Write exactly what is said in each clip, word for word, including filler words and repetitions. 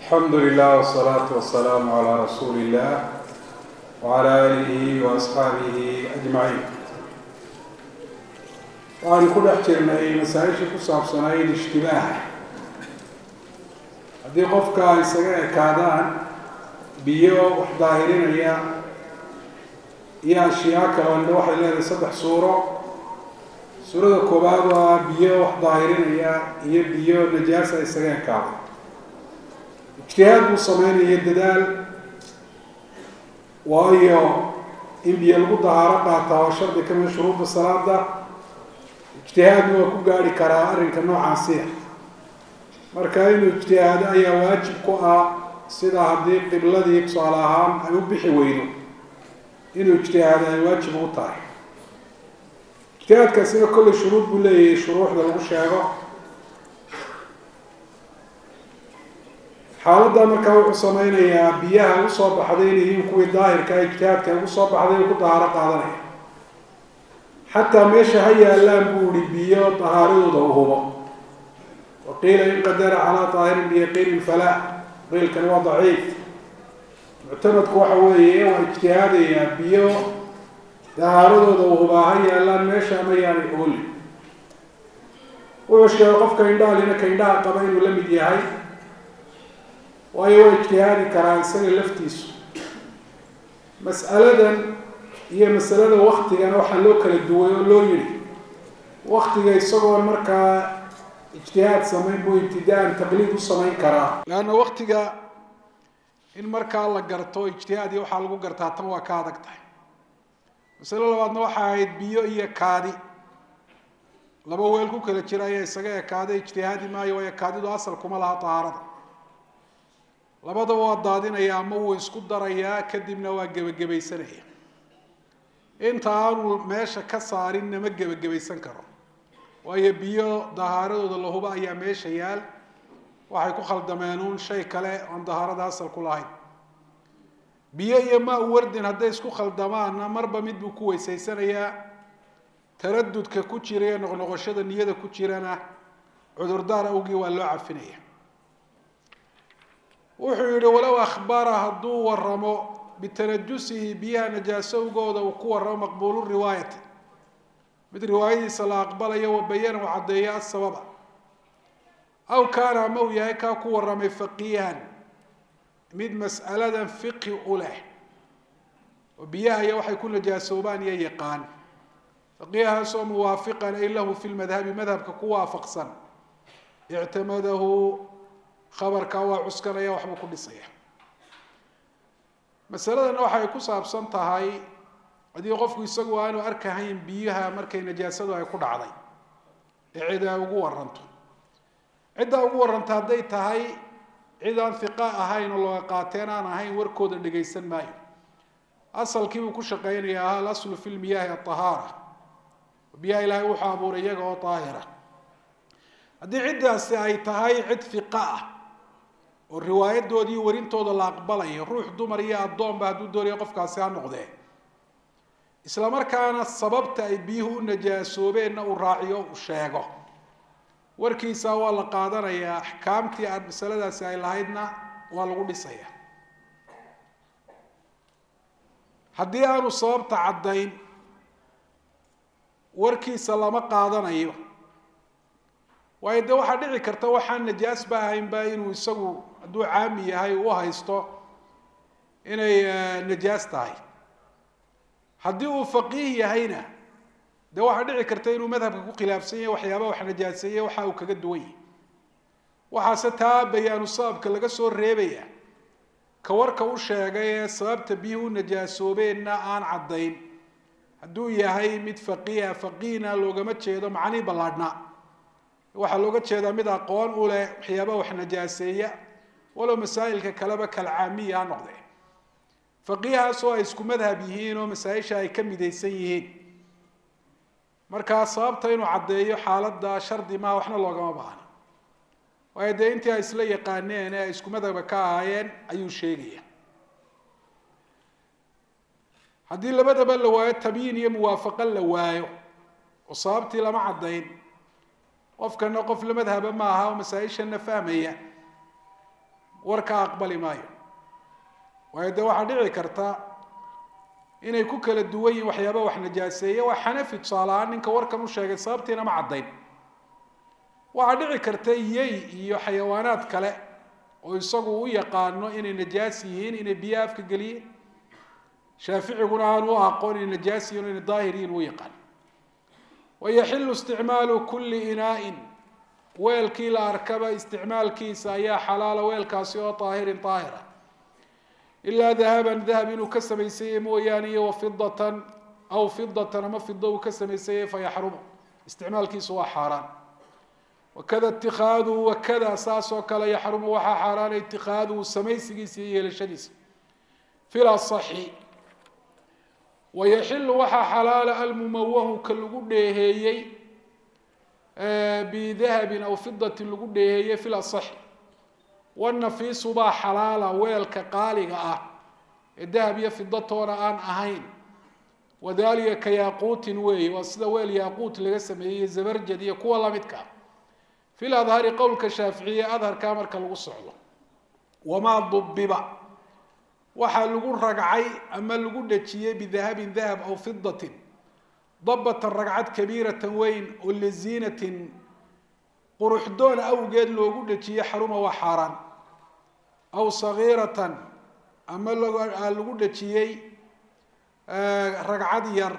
الحمد لله والصلاة والسلام على رسول الله وعلى آله وأصحابه أجمعين. وعن كل احترمي مسائش كصاب صناعي الاشتباه هذه قف كان سجى كادان بيو ظاهرين يا يا أشياء كمان لوح اللي صدح صورة سورة الكبار بيو ظاهرين يا هي بيو نجاسة سجى كادان اجتهاد مصمين يددال وهي إن بيلغو طهارة قاطعة وشرط كمان شروط الصلاة ده اجتهاد هو كقاري كرائر كنوع عصير مركاين اجتهاد أي واجب كوا سيدا هدي قبل ذي يكسالها أيوب بحوينه إنه اجتهاد أي واجب وطاي اجتهاد كثير كل شروط بلي شروح ده الشيء حالدا marka wuxuu sameeynaya biyaha u soo baxday in kuwii daahirka ijtihaadka u soo baxday ku daahara qaadanaya hatta meesha hayaalaan buuri biyo dahaaradooda u hubo waqila in qadara ala taahir bi yaqin fala qil kan waa dhaif mu'tamadku waxa weeye waa ijtihaadaya biyo dahaaradooda u hubo hayaalaan meesha ma yaani ool wuxuu sheegay qofka indhaalina ka indhaha qaba inuu la mid yahay وأيوة اجتهادي كرانسان لفتيس مسألة هي مسألة وقت يعني وحلوك للدواء لو يري وقت يسوى المركة اجتهاد سمين بو ابتداء تقليد الصمين كرا لأن وقت المركة الله قرطو اجتهادي وحلقو قرطا تنوى كادك تحي مسألة لو أدنا وحايد بيو إيا كادي لما ويلكو كلا جرايا يساقا كادي اجتهادي ما يوى كادي دو أصل كما لها طهارة labada waa daadinaya ama uu isku daraya kadibna waa gabagabaysanaya inta aanu meesha ka saarin nama gabagabaysan karo waayo biyo dahaaradooda la huba ayaa meesha yaal waxay ku khaldameenun shay kale oo dahaarada asal ku lahayn biyo iyo ma wardin haday isku khaldamaan marba mid buu ku weysaysanaya taraddudka ku jiray noqnoqoshada niyada ku jirana cudurdaar awgii waa loo cafinaya وحيد ولو أخبار هدو ورمو بتنجسه بها نجاسة وجود وقوة مقبول الرواية مثل رواية صلاة أقبل يوم بيان وعدياء السبب أو كان مويا كقوة رمي فقيها مد مسألة فقه أوله وبيها يوحي يكون نجاسة وبان يقان فقيها سو موافقا إلا في المذهب مذهب كقوة فقصا اعتمده خبر كوا عسكر يا وحبا كل صيح مسألة أنه waxay ku saabsan tahay hadii qofku isagu aanu arkahayn biyaha markay najaasadu ay ku dhacday cida ugu waranto cida ugu waranta haday tahay ciidan fiqa ahayn oo loo qaateen aan ahayn warkooda dhageysan maayo asalkii uu ku shaqeynaya al-aslu fil miyah at-tahara biyaha ilaahay wuxuu abuuray iyaga oo taahira hadii cidaasi ay tahay cid fiqa ah والروايات دودي ورين تودا لا أقبله روح دمر يا الضم بعد دوري قف كاسيان نقده إسلام كان السبب تأبيه نجاسو بين الراعي والشاقة وركي سوا لقادنا يا أحكامتي عن مسألة سائل هيدنا والغول سيا حدي أنا السبب تعدين وركي سلام قادنا يو وإذا واحد يعي كرت واحد نجاس باين باين ويسوي دو عامي هاي وهايستو إنه نجاس تاعي حديه فقيه هينا ده واحد يعي كرت إنه مذهب خلافسية وحيابه وح نجاسية وحاو كجدوي وحاستها بيان الصاب كلا جسور ريبية كورك وشاقية صاب تبيه نجاسو بيننا عن عضين حدو يهاي مد فقيه فقينا لو جمت شيء ده معني بلادنا waxa looga jeedaa mid aqoon u leh waxyaabo wax najaaseeya walo masaa'ilka kalaba kal caamiya noqday faqiiha soo isku madhab yihiin oo masaa'isha ay ka midaysan yihiin marka sababta inuu cadeeyo xaaladda shardi ma waxna loogama baahna waayo intii ay isla yaqaaneen ee isku madhab ka ahaayeen ayuu sheegaya hadii labadaba la waayo tabiin iyo muwaafaqan la waayo oo sababtii lama cadeyn qofkana qof la madhaba ma aha oo masaa'ishana fahmaya warka aqbali maayo waayo dee waxaa dhici karta inay ku kala duwan yihiin waxyaaba wax najaaseeye waa xanafi tusaale ahaan ninka warkan u sheegay sababtiina ma caddayn waxaa dhici karta yey iyo xayawaanaad kale oo isagu u yaqaano inay najaas yihiin inay biyo afka geliyeen shaaficiguna aan u aqoon inay najaas yihiin inay daahir yihiin u yaqaan wayaxilu isticmaalu kulli inaa'in weelkii la arkaba isticmaalkiisa ayaa xalaala weelkaasi oo daahirin daahira ilaa dahaban dahab inuu ka samaysayey mooyaane iyo wafidatan aw fidatan ama fido uu ka samaysayey fayaxrumu isticmaalkiisu waa xaaraan wakada itikaaduhu wakada saasoo kale yaxrumu waxaa xaaraana itikaaduhu samaysigiisa iyo yeelashadiisa fi lasaxi wayaxilu waxaa xalaala almumawahu ka lagu dheeheeyey bidahabin aw fidatin lagu dheeheeyey fi lasaxi wanafiisu baa xalaala weelka qaaliga ah ee dahab iyo fidatoona aan ahayn wadalika ka yaaquutin weeye waa sida weel yaaquut laga sameeyey zabarjad iyo kuwa lamidka ah fi ladhari qowlka shaaficiye adharkaa marka lagu socdo wamaa dubiba waxaa lagu ragcay ama lagu dhajiyey bidahabin dahab aw fidatin dabatan ragcad kabiiratan weyn oo liziinatin quruxdoon awgeed loogu dhajiye xaruma waa xaaraan aw sagiiratan ama lagu dhajiyey ragcad yar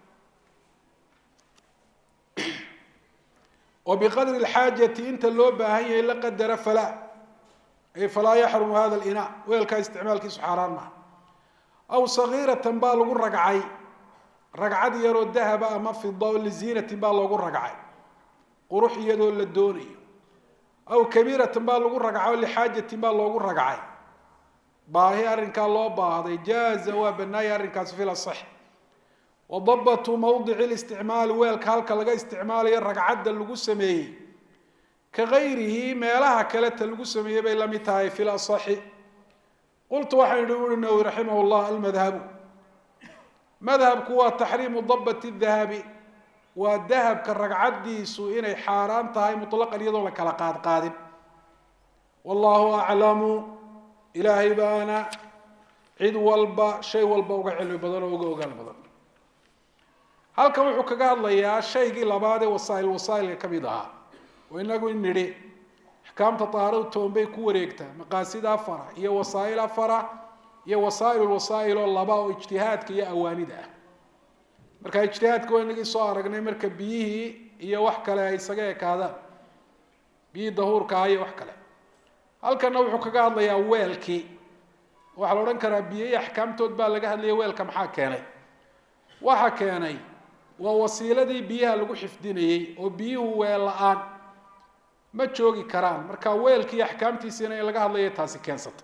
oo biqadri lxaajati inta loo baahan yahay la qadara falaa ay falaa yaxrumu hada linaa weelkaa isticmaalkiisu xaaraan maha aw sagiiratan baa lagu ragcay ragcad yaroo dahaba ama fida oo liziinatin baa loogu ragcay qurux iyadoo la doonayo aw kabiiratan baa lagu ragcay lixaajatin baa loogu ragcay baahi arrinkaa loo baahday jaaza waa banaaya arrinkaasi fi lasax wadabatu mawdici listicmaali weelka halka laga isticmaalayo ragcadda lagu sameeyey ka gayrihi meelaha kaleta lagu sameeyey bay lamid tahay fi lasaxi qultu waxaan ihi uri nawawi raximah llah almadhabu madhabku waa taxriimu dabati dahabi waa dahabka ragcaddiisu inay xaaraan tahay mutlaqan iyadoo la kala qaad qaadin wallahu aclamu ilaahay baana cid walba shay walba uga cilmi badan oo uga ogaal badan halkan wuxuu kaga hadlayaa shaygii labaad ee wasaa'il wasaa'ilka ka mid ahaa oo inagu in nidhi axkaamta tahaaradu toban bay ku wareegtaa maqaasid afara iyo wasaa'il afara iyo wasaa'il wasaa'il oo laba oo ijtihaadka iyo awaanida ah marka ijtihaadka waa inagii soo aragnay marka biyihii iyo wax kale ay isaga ekaadaan biyihii dahuurka ah iyo wax kale halkana wuxuu kaga hadlayaa weelkii waxaa la odhan karaa biyihii axkaamtood baa laga hadlaya weelka maxaa keenay waxa keenay waa wasiiladii biyaha lagu xifdinayey oo biyuhu weel la-aan ma joogi karaan marka weelkii axkaamtiisiina in laga hadlaya taasi keensata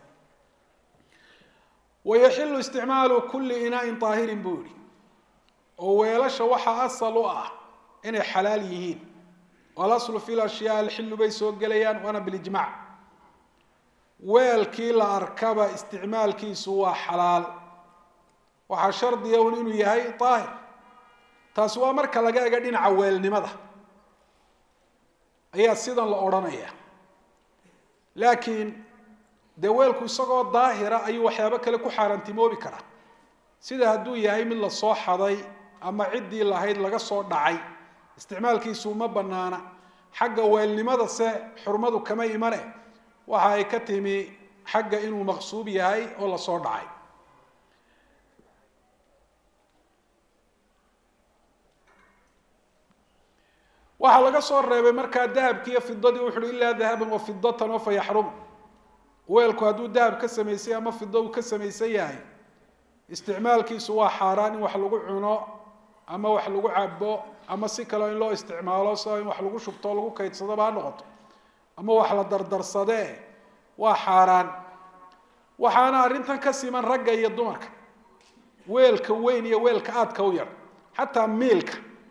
wayaxilu isticmaalu kulli inaain daahirin buu yihi oo weelasha waxaa asal u ah inay xalaal yihiin alaslu fi lashyaa alxilu bay soo gelayaan waana bilijmac weelkii la arkaba isticmaalkiisu waa xalaal waxaa shardiya un inuu yahay daahir taasi waa marka laga ega dhinaca weelnimada ayaa sidan la odhanaya laakiin dee weelku isagoo daahira ayuu waxyaabo kale ku xaaraantimoobi karaa sida hadduu yahay mid la soo xaday ama ciddii lahayd laga soo dhacay isticmaalkiisu ma banaana xagga weelnimada se xurmadu kama imane waxa ay ka timi xagga inuu maqsuub yahay oo lasoo dhacay waxaa laga soo reebay markaa dahabkii iyo fidadii wuxu uhi ilaa dahaban wa fidatan oo fa yaxrum weelku hadduu dahab ka samaysay ama fido uu ka samaysan yahay isticmaalkiisu waa xaaraan in wax lagu cuno ama wax lagu cabo ama si kale in loo isticmaalo sida in wax lagu shubto lagu kaydsadaba ha noqoto ama wax la dardarsadee waa xaaraan waxaana arrintan ka siman ragga iyo dumarka weelka weyn iyo weelka aadka u yar xataa miilka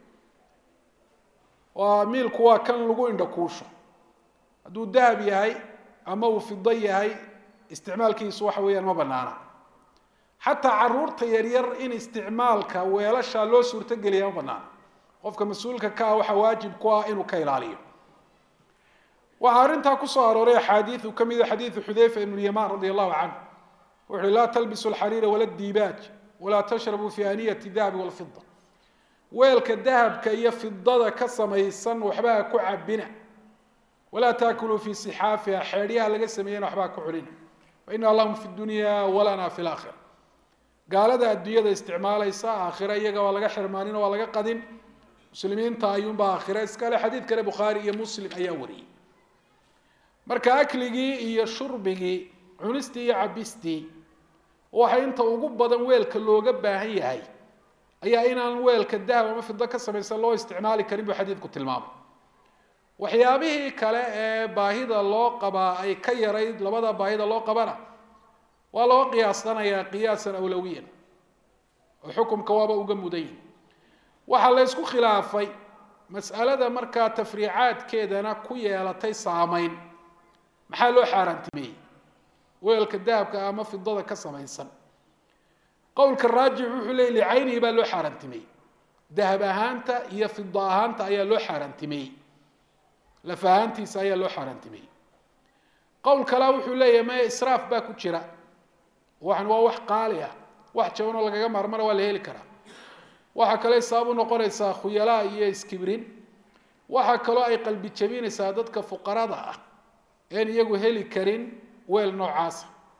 waa miilku waa kan lagu indhakuusho hadduu dahab yahay ama uu fido yahay isticmaalkiisu waxa weeyaan ma banaana xataa caruurta yaryar in isticmaalka weelasha loo suurtogeliya ma banaana qofka mas-uulka ka ah waxaa waajib ku ah inuu ka ilaaliyo وعارنتها كسر وري حديث وكم حديث حذيفة بن اليمان رضي الله عنه وحي لا تلبسوا الحرير ولا الديباج ولا تشربوا في آنية الذهب والفضة ويلك الذهب كي فضة كسميسن وحباها كعبنا ولا تاكلوا في صحافها حريها لقسمين وحباها كعلنا وإن اللهم في الدنيا ولنا في الآخرة قال هذا الدنيا استعمال يسا آخرة يجا ولا حرمانين ولا قدين مسلمين تايون بآخرة إسكال حديث كان بخاري مسلم أيوري marka akligii iyo shurbigii cunistii iyo cabistii waxa inta ugu badan weelka looga baahan yahay ayaa inaan weelka dahab ama fidda ka samaysan loo isticmaali karin buu xadiidku tilmaamay waxyaabihii kale ee baahida loo qabaa ay ka yarayd labada baahida loo qabana waa loo qiyaasanayaa qiyaasan awlawiyan oo xukunka waaba uga muday waxa la isku khilaafay mas'alada marka tafriicaadkeedana ku yeelatay saameyn maxaa loo xaaraantimay weelka dahabka ama fidada ka samaysan qowlka raajix wuxuu leeyahay ayni baa loo xaaraantimay dahab ahaanta iyo fidda ahaanta ayaa loo xaaraantimay la fahantiisa ayaa loo xaaraantimay qowl kale wuxuu leeyahay ma israaf baa ku jira waxan waa wax qaali ah wax jaban oo lagaga marmar waa la heli karaa waxa kale sabab u noqonaysa khuyala iyo iskibrin waxa kale ay qalbi jabinaysaa dadka fuqarada ah een iyagu heli karin weel noocaas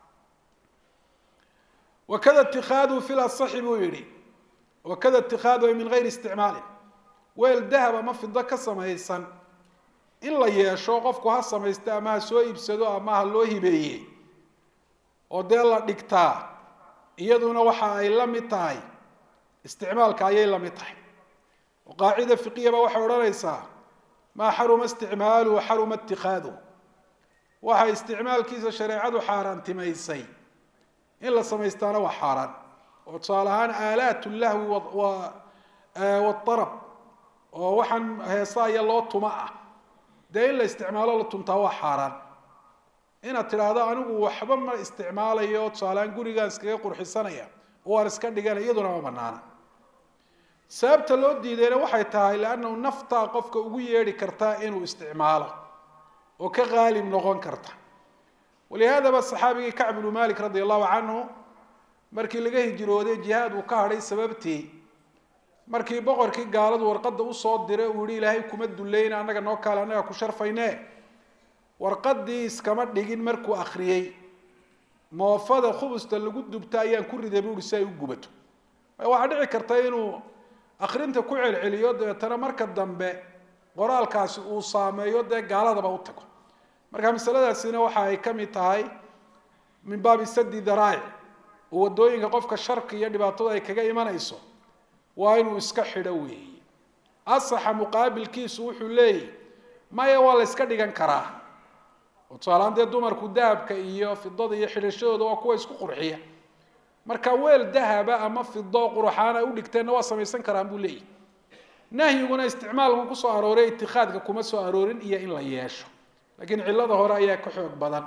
وكذا اتخاذه في الصحيح ويري وكذا اتخاذه من غير استعمال ويل ذهب ما في ذاك سميسان إلا يشوق قفكو ها سميستا ما سو يبسدو ama loo hibeeyay oo deela dhigtaa iyaduna waxa ay la mid tahay isticmaalka ayay la mid tahay وقاعده فقهيه waxa oranaysaa ما حرم استعماله وحرم اتخاذه waxa isticmaalkiisa shariicadu xaaraantimaysay in la sameystana waa xaaraan oo salahan aalaatu lahwi wa wa tarab oo waxan heesaya loo tuma ah de in la isticmaalo la tuntaa waa xaaraan ina tiraahdo anigu waxba ma isticmaalayo salahan guriga iskaga qurxisanaya oo aan iska dhigan iyaduna ma banaana sababta loo diidayna waxay tahay laana nafta qofka ugu yeeri kartaa inuu isticmaalo وكغالب نغون كرتا ولهذا بس صحابي كعب بن مالك رضي الله عنه مركي لغا هجرودي جهاد وكهري سببتي مركي بقركي قالد ورقد u soo diray uu yiri ilaahay kuma duleeyna anaga noo kala anaga ku sharfaynaa warqadii iskama dhigin markuu akhriyay moofada khubsta lagu dubta ayaan ku riday buu say u gubato waxa dhici karta inuu akhrinta ku celceliyo deetana marka dambe qoraalkaasi uu saameeyo de gaaladaba u tago marka misaladaasina waxa ay kamid tahay min baab saddi darai wadooyinka qofka sharka iyo dhibaatada ay kaga imanayso waa inuu iska xidho weey asaxa muqaabilkiisu wuxuu leeyahay maya waa la iska dhigan karaa oo salaande dumarku dahabka iyo fidada iyo xidhashadooda waa kuwa isku qurxiya marka weel dahaba ama fido qurxaana u dhigteen waa samaysan karaan buu leeyahay nahyiguna isticmaalku ku soo arooray itixaadka kuma soo aroorin iyo in la yeesho laakiin cilada hore ayaa ka xoog badan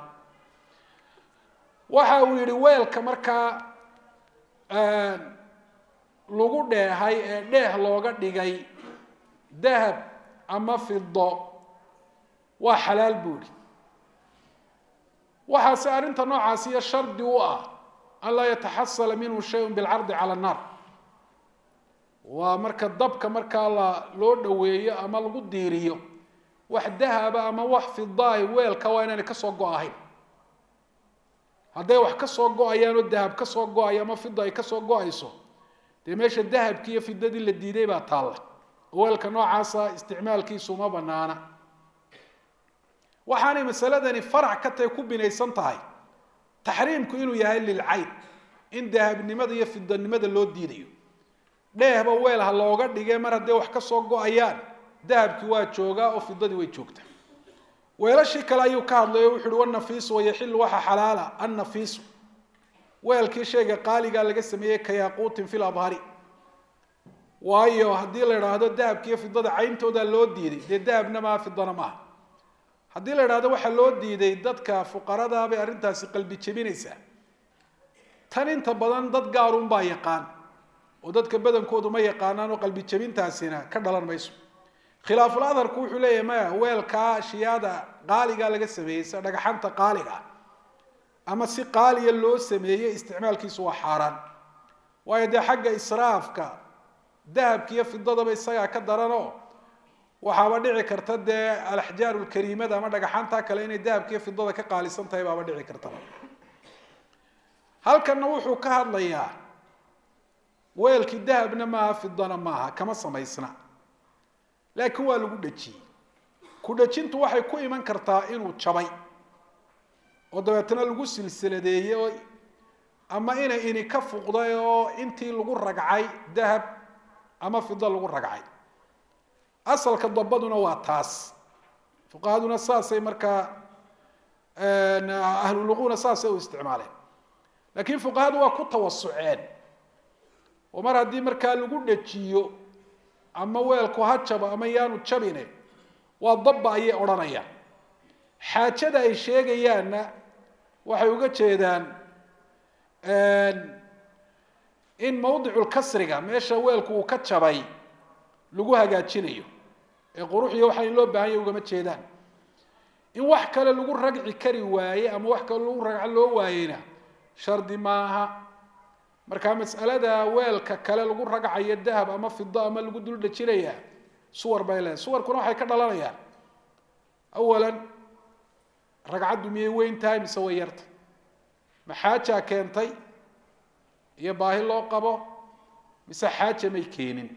waxa uu yiri weelka marka aan lagu dheehay ee dheeh looga dhigay dahab ama fiddo waa xalaal buuri waxa saarinta noocaas iyo shardi u ah an la yatahassala minhu shay'un bil 'ard 'ala an-nar ومركا الضبك مركا لو دhoweeyo ama lagu diiriyo wax dahab ama wax fidaay weel ka waa inaan ka soo go'ahay haday wax ka soo go'ayaan oo dahab ka soo go'ay ama fidaay ka soo go'ayso de meesha dahabkii iyo fidadii la diiday baa taala weelka noocaas ah isticmaalkiisu ma banaana waxaanay masaladani farac ka tay ku binaysan tahay tahriimku inuu yahay lil ayn in dahabnimada iyo fidanimada loo diidayo dheehba weel ha looga dhigay mar haday wax ka soo go'ayaan dahabki waa jooga oo fidadii way joogtaa weelashii kale ayuu ka hadlay wuxuu wan nafiis way xil waxa xalaala an nafiis weelkii sheega qaaliga laga sameeyay ka yaquutin fil abhari waayo hadii la yiraahdo dahabki fidada cayntooda loo diiday de dahabna ma fidana ma hadii la yiraahdo waxa loo diiday dadka fuqarada bay arintaasi qalbi jabinaysa tan inta badan dad gaar un baa yaqaan oo dadka badankoodu ma yaqaanaan oo qalbi jabintaasina ka dhalan mayso khilaaf al-adharku wuxuu leeyahay maya weelka ashyaada qaaliga laga sameeyay sida dhagaxanta qaaliga ama si qaaliya loo sameeyay isticmaalkiisu waa xaaraan waayo dee xagga israafka dahabka iyo fidadaba isagaa ka daranoo waxaaba dhici karta dee alaxjaaru lkariimada ama dhagaxanta kale inay dahabka iyo fidada ka qaalisan tahay baaba dhici karta halkanna wuxuu ka hadlayaa weelkii dahabna maaha fidana maaha kama samaysna laakiin waa lagu dhajiyey ku dhajintu waxay ku iman kartaa inuu jabay oo dabeetana lagu silsiladeeyey ama ina ini ka fuqday oo intii lagu ragcay dahab ama fida lagu ragcay asalka dabaduna waa taas fuqahaduna saasay markaa ahlu luquna saasay u isticmaaleen laakiin fuqahadu waa ku tawasuceen oo mar haddii markaa lagu dhajiyo ama weelku ha jabo ama yaanu jabine waa dabba ayay odhanayaan xaajada ay sheegayaanna waxay uga jeedaan in mawdicu lkasriga meesha weelku uu ka jabay lagu hagaajinayo ee quruxiyo waxa in loo baahan yahay ugama jeedaan in wax kale lagu ragci kari waaye ama wax kale lagu ragco loo waayeyna shardi maaha marka mas'alada weelka kale lagu ragcayo dahab ama fida ama lagu dul dhajinaya suwar bay leedahay suwarkuna waxay ka dhalanayaan awalan ragcaddu miyay weyn tahay mise way yarta ma xaaja keentay iyo baahi loo qabo mise xaaja may keenin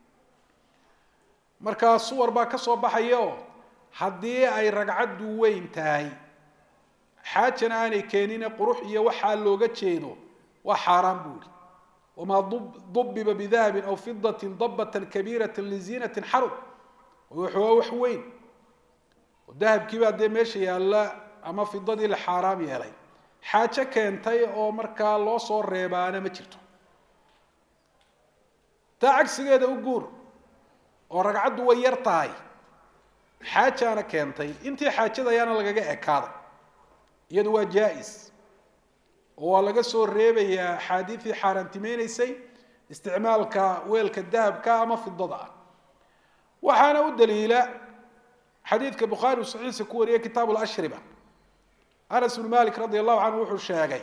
marka suwar baa ka soo baxaya oo haddii ay ragcaddu weyn tahay xaajana aanay keenin qurux iyo waxaa looga jeedo waa xaaraan buuri wamaa dubiba bidahabin aw fidatin dabatan kabiiratan liziinatin xarub wuxuu wax weyn dahabkii baa dee meesha yaalla ama fidadii la xaaraam yeelay xaajo keentay oo markaa loo soo reebaana ma jirto taa cagsigeeda u guur oo ragcaddu way yar tahay xaajaana keentay intii xaajada ayaana lagaga ekaaday iyadu waa jaa-is oo waa laga soo reebayaa axaadiidii xaaraantimeynaysay isticmaalka weelka dahabka ama fidada ah waxaana u daliila xadiidka bukhaari uu saxiixa ku wariyay kitaab alashriba anas bn malik radi allahu canhu wuxuu sheegay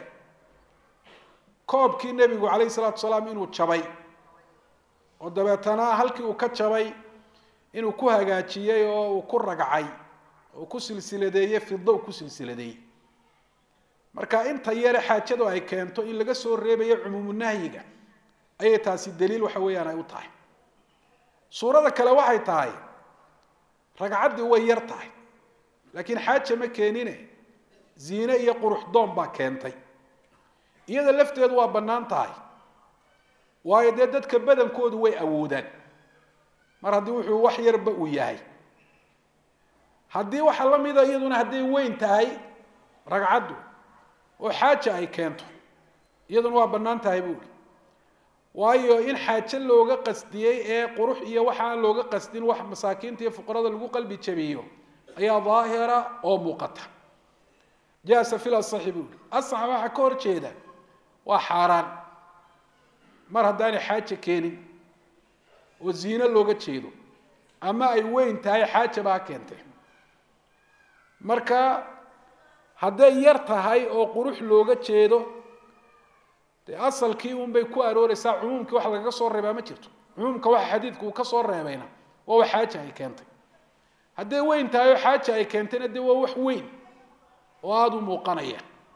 koobkii nebigu calayhi salaatu wasalaam inuu jabay oo dabeetana halkii uu ka jabay inuu ku hagaajiyey oo uu ku ragcay oo ku silsiladeeyey fido uu ku silsiladeeyey marka inta yare xaajadu ay keento in laga soo reebayo cumuumu nahyiga ayay taasi daliil waxa weeyaan ay u tahay suurada kale waxay tahay ragcaddii way yar tahay laakiin xaaja ma keenine ziine iyo qurux doon baa keentay iyada lafteedu waa bannaan tahay waayo dee dadka badankoodu way awoodaan mar haddii wuxuu wax yarba uu yahay haddii waxa la mida iyaduna hadday weyn tahay ragcaddu oo xaaja ay keento iyaduna waa bannaan tahay buuri waayo in xaajo looga qasdiyey ee qurux iyo waxa aan looga qasdin wax masaakiinta iyo fuqarada lagu qalbi jabiyo ayaa daahira oo muuqata jaasa fil asaxi buuri asaxa waxa ka hor jeeda waa xaaraan mar haddaanay xaaja keenin oo ziino looga jeedo ama ay weyn tahay xaaja baa keentay marka hadday yar tahay oo qurux looga jeedo dee asalkii un bay ku arooreysaa cumuumkii wax lagaga soo reebaa ma jirto cumuumka waxa xadiidku uu ka soo reebayna waa wax xaaja ay keentay hadday weyn tahay oo xaaja ay keentayna dee waa wax weyn oo aada u muuqanaya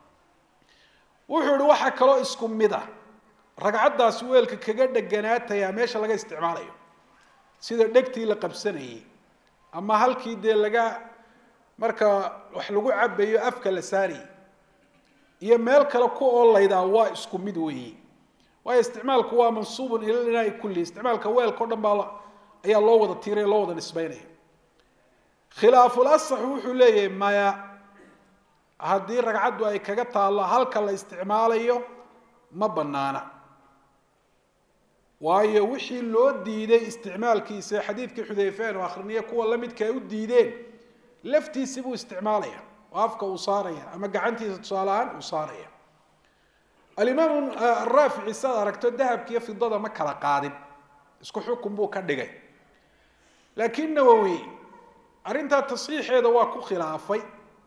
wuxuu ihi waxaa kaloo isku mid ah ragcaddaas weelka kaga dheganaatayaa meesha laga isticmaalayo sida dhegtii la qabsanayay ama halkii dee laga marka wax lagu cabayo afka la saarayay iyo meel kale ku oolaydaa waa isku mid weeye waayo isticmaalku waa mansuubun ila linaa'i kulli isticmaalka weelka o dhan baa ayaa loo wada tiiray loo wada nisbaynaya khilaaful asax wuxuu leeyahay maya haddii ragcaddu ay kaga taallo halka la isticmaalayo ma banaana waayo wixii loo diiday isticmaalkiisa xadiidkii xudayfaan oo akhriniye kuwa la midka ay u diideen laftiisi buu isticmaalaya oo afka uu saaraya ama gacantiisa tusaale ahaan uu saaraya alimaam araafici saad aragto dahabka iyo fidada ma kala qaadin isku xukun buu ka dhigay laakiin nawowi arrintaa tasxiixeeda waa ku khilaafay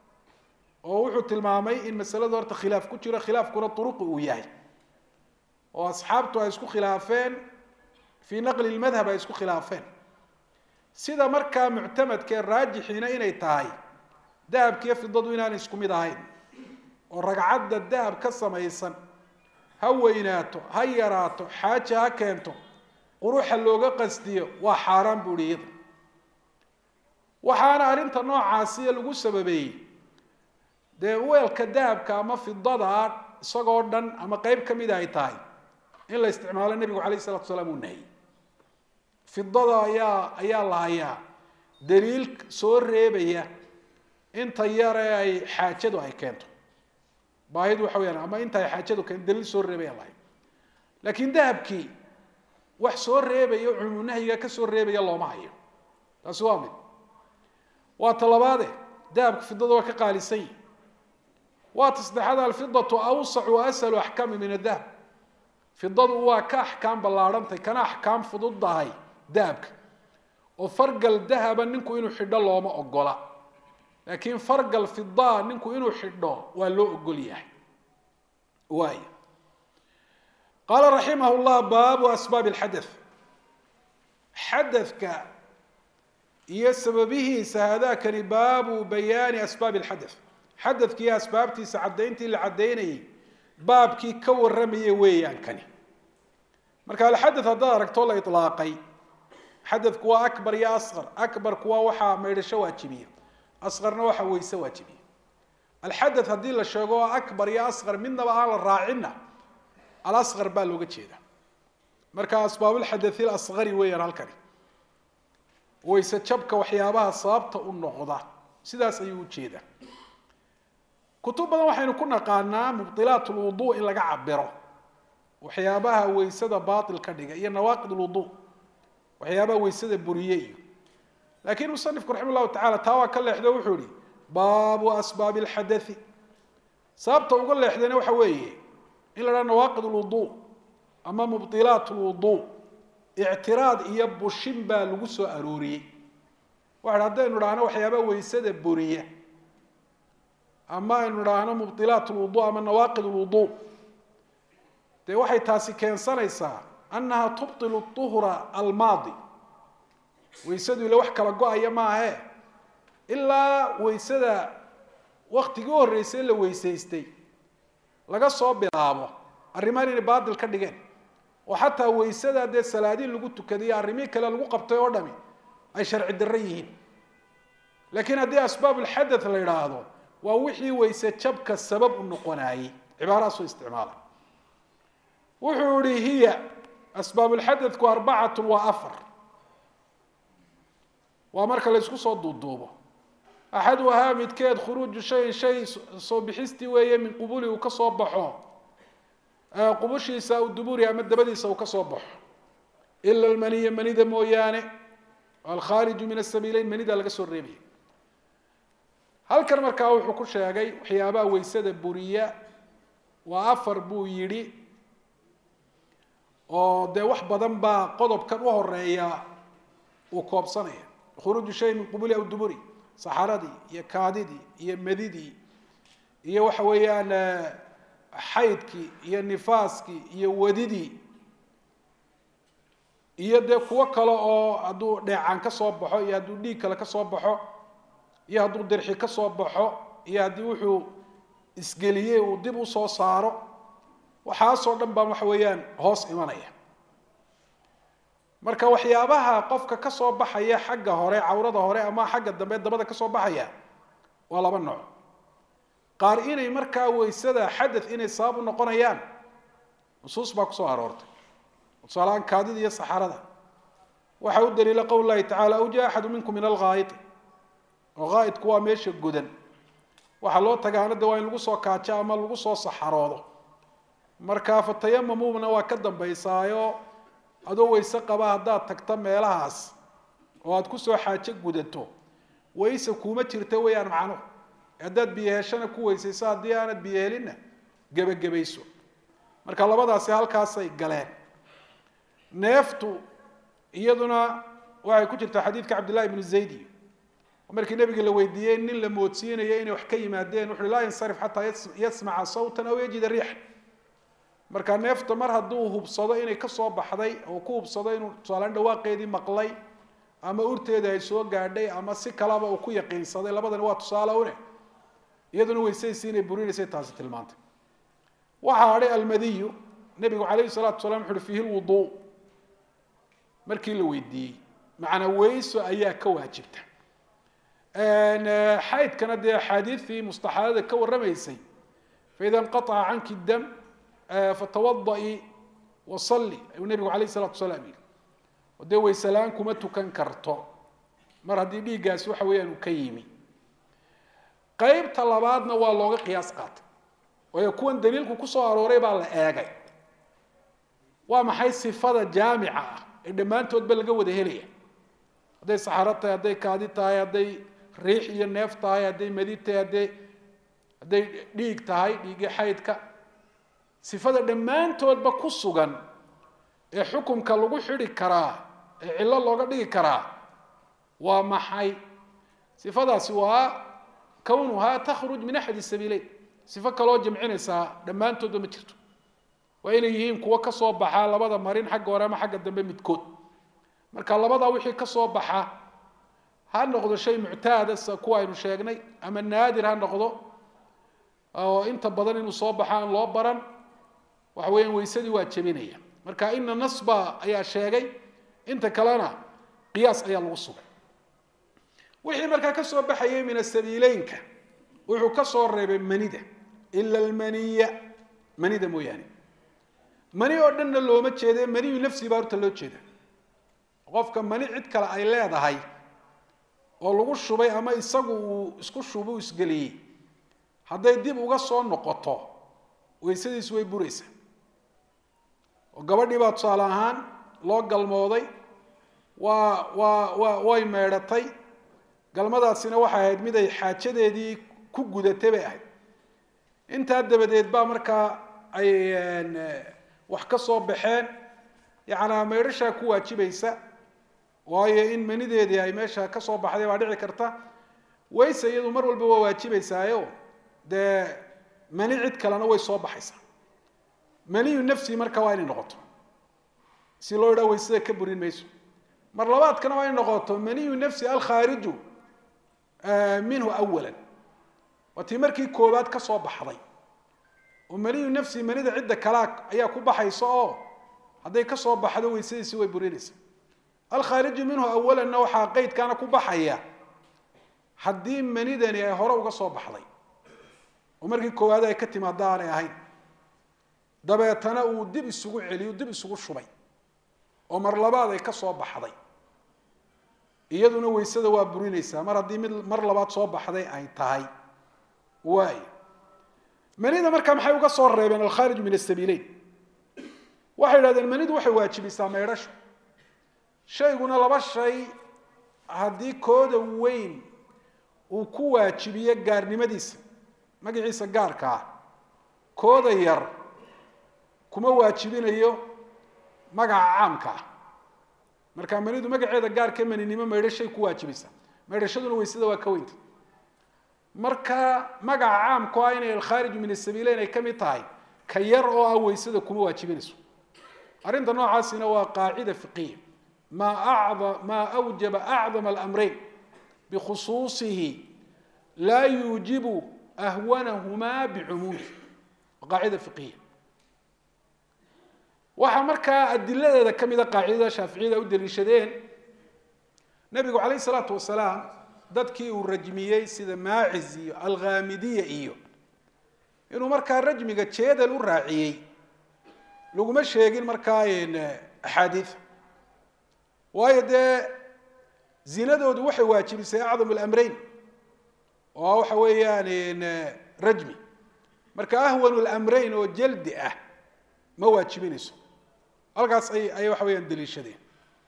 oo wuxuu tilmaamay in masalada horta khilaaf ku jiro khilaafkuna turuqi uu yahay oo asxaabtu ay isku khilaafeen fii naqli lmadhab ay isku khilaafeen sida markaa muctamadkee raajixiina inay tahay dahabkiiyo fidadu inaan isku mid ahayn oo ragcadda dahab ka samaysan ha weynaato ha yaraato xaaja ha keento quruxa looga qasdiyo waa xaaraan buu ihi iyada waxaana arrinta noocaasiya lagu sababeeyey dee weelka dahabka ama fidada isagoo dhan ama qeyb ka mida ay tahay in la isticmaalo nebigu calayh isalatu salaam uu nahiyey fidada ayaa ayaa la hayaa daliil soo reebaya inta yare ay xaajadu ay keento baahidu waxa weyaan ama inta ay xaajadu keento daliil soo reebaya lahayd laakiin dahabkii wax soo reebaya cumuum nahyiga ka soo reebaya looma hayo taasi waa mid waa talabaade dahabka fidada waa ka qaalisan yihi waa tasdexada alfidatu awsacu wa ashalu axkaami min adahab fidadu waa ka axkaam ballaadhantay kana axkaam fududdahay dahabka oo fargal dahaba ninku inuu xidho looma ogola laakiin fargal fidaa ninku inuu xidho waa loo ogol yahay waay qaala raximah llah baabu asbaab alxadath xadathka iyo sababihiisa haadaakani baabu bayaani asbaabi alxadath xadathkiiyo asbaabtiisa caddayntii la caddaynayay baabkii ka warramaya weeyaan kani marka alxadath haddaad aragtoo la ilaaqay xadathku waa akbar iyo asqar akbarku waa waxaa maydhasho waajibiya asqarna waxaa weyse waajibiya alxadath haddii la sheego akbar iyo asqar midnaba aan la raacinna alasqar baa looga jeeda marka asbaabulxadathi lasqari weeyaan halkani weyse jabka waxyaabaha sababta u noqda sidaas ayuu ujeedaa kutub badan waxaynu ku naqaanaa mubdilaat lwudu in laga cabiro waxyaabaha weysada baatil ka dhiga iyo nawaaqid lwudu waxyaabaha weysada buriye iyo laakiin musanifku raxima llahu tacala taa waa ka leexdo wuxuu yihi baabu asbaabi alxadathi sababta uga leexdayna waxa weeye in la dhaha nawaaqid lwudu ama mubdilaat lwudu ictiraad iyo bushin baa lagu soo arooriyey waxa haddaynu idhaahno waxyaabaha weysada buriya ama aynu idhaahno mubdilaat lwudu ama nawaaqid lwudu dee waxay taasi keensanaysaa annaha tubtilu tuhra almaadi weysadu ila wax kala go-aya maahe ilaa weysada waktigii u horreysay la weysaystay laga soo bilaabo arrimahan inay baatil ka dhigeen oo xataa weysada dee salaadiin lagu tukadayo arrimihii kale lagu qabtay oo dhami ay sharci darro yihiin laakiin haddii asbaab ulxadath la idhaahdo waa wixii weyse jabka sabab u noqonaayey cibaarahaasoo isticmaala wuxuu ihi hiya asbaab ulxadathku arbacatun waa afar waa marka la isku soo duuduubo axaduhaa midkeed khuruuju shayin shay soo bixistii weeye min qubuli uu ka soo baxo qubushiisa u duburi ama dabadiisa uu ka soo baxo ila almaniya manida mooyaane alkhaariju min asabiileyn manida laga soo reebaya halkan markaa wuxuu ku sheegay waxyaabaha weysada buriya waa afar buu yidhi oo dee wax badan baa qodobkan u horeeya uu koobsanaya khuruuju shay min qubuli aw duburi saxaradii iyo kaadidii iyo madidii iyo waxa weeyaan xaydkii iyo nifaaskii iyo wadidii iyo dee kuwo kale oo hadduu dheecaan ka soo baxo iyo hadduu dhiig kale ka soo baxo iyo hadduu dirxi ka soo baxo iyo haddii wuxuu isgeliyey uu dib usoo saaro waxaasoo dhan baan waxa weeyaan hoos imanaya marka waxyaabaha qofka ka soo baxaya xagga hore cawrada hore ama xagga dambe dabada ka soo baxaya waa laba nooc qaar inay markaa weysada xadath inay sabab u noqonayaan nusuus baa kusoo aroortay tusaalahaan kaadida iyo saxarada waxa u daliila qowl llahi tacala aw jaa axadu minkum min alghaa'iti oo ghaa'idku waa meesha godan waxaa loo tagaana de waa in lagu soo kaajo ama lagu soo saxaroodo marka fatayamamuna waa ka dambaysaayo adoo weyse qaba haddaad tagto meelahaas oo aad kusoo xaajo gudato weyse kuuma jirta weeyaan macnuhu haddaad biyo heshana ku weysayso haddii aanad biyo helinna gebagabayso marka labadaasi halkaasay galeen neeftu iyaduna waxay ku jirtaa xadiidka cabdillahi ibnu zaydi markii nabiga la weydiiyey nin la moodsiinaya inay wax ka yimaadeen wuxuu laa yansarif xataa yasmaca sawtan aw yajida riix marka neefta mar hadduu hubsado inay ka soo baxday oo ku hubsado inuu tusaalaan dhawaaqeedii maqlay ama urteeda ay soo gaadhay ama si kalaba uu ku yaqiinsaday labadana waa tusaale une iyaduna weysaysi inay burinaysay taasi tilmaantay waxaa hadhay almadiyu nabigu calayhi salaatu wasalaam wuxuu fiihi lwuduu markii la weydiiyey macnaa weyso ayaa ka waajibta xaydkana dee axaadiidii mustaxaadada ka warramaysay faida inqataca canki dam fatawada'i wasalli ayuu nabigu calayhi salaatu wasalaam yidhi oo dee weyse la-aan kuma tukan karto mar haddii dhiiggaasi waxa weeyaan uu ka yimi qaybta labaadna waa looga qiyaas qaatay waayo kuwan daliilku ku soo arooray baa la eegay waa maxay sifada jaamica ah ee dhammaantoodba laga wada helaya hadday saxaro tahay hadday kaadi tahay hadday riix iyo neef tahay hadday madi tahay hadday hadday dhiig tahay dhiigii xaydka sifada dhammaantoodba ku sugan ee xukumka lagu xidhi karaa ee cillo looga dhigi karaa waa maxay sifadaasi waa kownuhaa takhruj min axadi sabiileyn sifo kaloo jamcinaysaa dhammaantoodba ma jirto waa inay yihiin kuwo ka soo baxa labada marin xagga hore ama xagga dambe midkood marka labadaa wixii ka soo baxa ha noqdo shay muctaada sida kuwa aynu sheegnay ama naadir ha noqdo oo inta badan inuu soo baxa aan loo baran waxa weeyaan weysadii waa jebinaya marka ina nasba ayaa sheegay inta kalena qiyaas ayaa lagu sugay wixii markaa ka soo baxayay min asabiileynka wuxuu ka soo reebay manida ila almaniya manida mooyaane mani oo dhanna looma jeede maniyu nafsi baa horta loo jeeda qofka mani cid kale ay leedahay oo lagu shubay ama isagu uu isku shubu isgeliyey hadday dib uga soo noqoto weysadiisu way buraysaa oo gabadhii baa tusaale ahaan loo galmooday waa waa waa way meedhatay galmadaasina waxay ahayd mid ay xaajadeedii ku gudatay bay ahayd intaa dabadeed baa markaa ay wax ka soo baxeen yacnaa meydhashaa ku waajibaysa waayo in manideedii ay meesha ka soo baxday baa dhici karta wayse iyadu mar walba waa waajibaysaayo dee mani cid kalena way soo baxaysaa maniyu nafsi marka waa inay noqoto si loo idhaa waysada ka burin mayso mar labaadkana waa inay noqoto maniyu nafsi alkhaariju minhu awalan waa tii markii koowaad ka soo baxday oo maniyu nafsi manida cidda kalaa ayaa ku baxaysa oo hadday ka soo baxdo weysadiisi way burinaysaa alkhaariju minhu awalanna waxaa qeydkaana ku baxaya haddii manidani ay hore uga soo baxday oo markii koowaad ay ka timaada aanay ahayn dabeetana uu dib isugu celiyo dib isugu shubay oo mar labaad ay ka soo baxday iyaduna weysada waa burinaysaa mar haddii mid mar labaad soo baxday ay tahay waay manida markaa maxay uga soo reebeen alkhaarij min asabiileyn waxay idhahdeen manidu waxay waajibisaa meydhasho shayguna laba shay haddii kooda weyn uu ku waajibiyo gaarnimadiisa magaciisa gaarka ah kooda yar kuma waajibinayo magaca caamka ah marka manidu magaceeda gaarka maninimo meydhashay ku waajibaysaa meydhashaduna weysada waa ka weynta marka magaca caamku ah inay alkhaarij min asabiileyn ay ka mid tahay ka yar oo ah weysada kuma waajibinayso arrinta noocaasina waa qaacida fiqiya ma acda ma awjaba acdama alamrayn bikhusuusihi laa yuujibu ahwanahumaa bicumuumihi waa qaacida fiqiya waxaa markaa adiladeeda ka mida qaacidada shaaficiyada u daliishadeen nabigu calayh salaatu wasalaam dadkii uu rajmiyey sida maaciz iyo alghaamidiya iyo inuu markaa rajmiga jeedal u raaciyey laguma sheegin markaa axaadiid waayo dee zinadoodu waxay waajibisay acdam alamrayn oo waxa weeyaan rajmi marka ahwanu lamrayn oo jaldi ah ma waajibinayso halkaas ay ay waxa weeyaan daliishadeen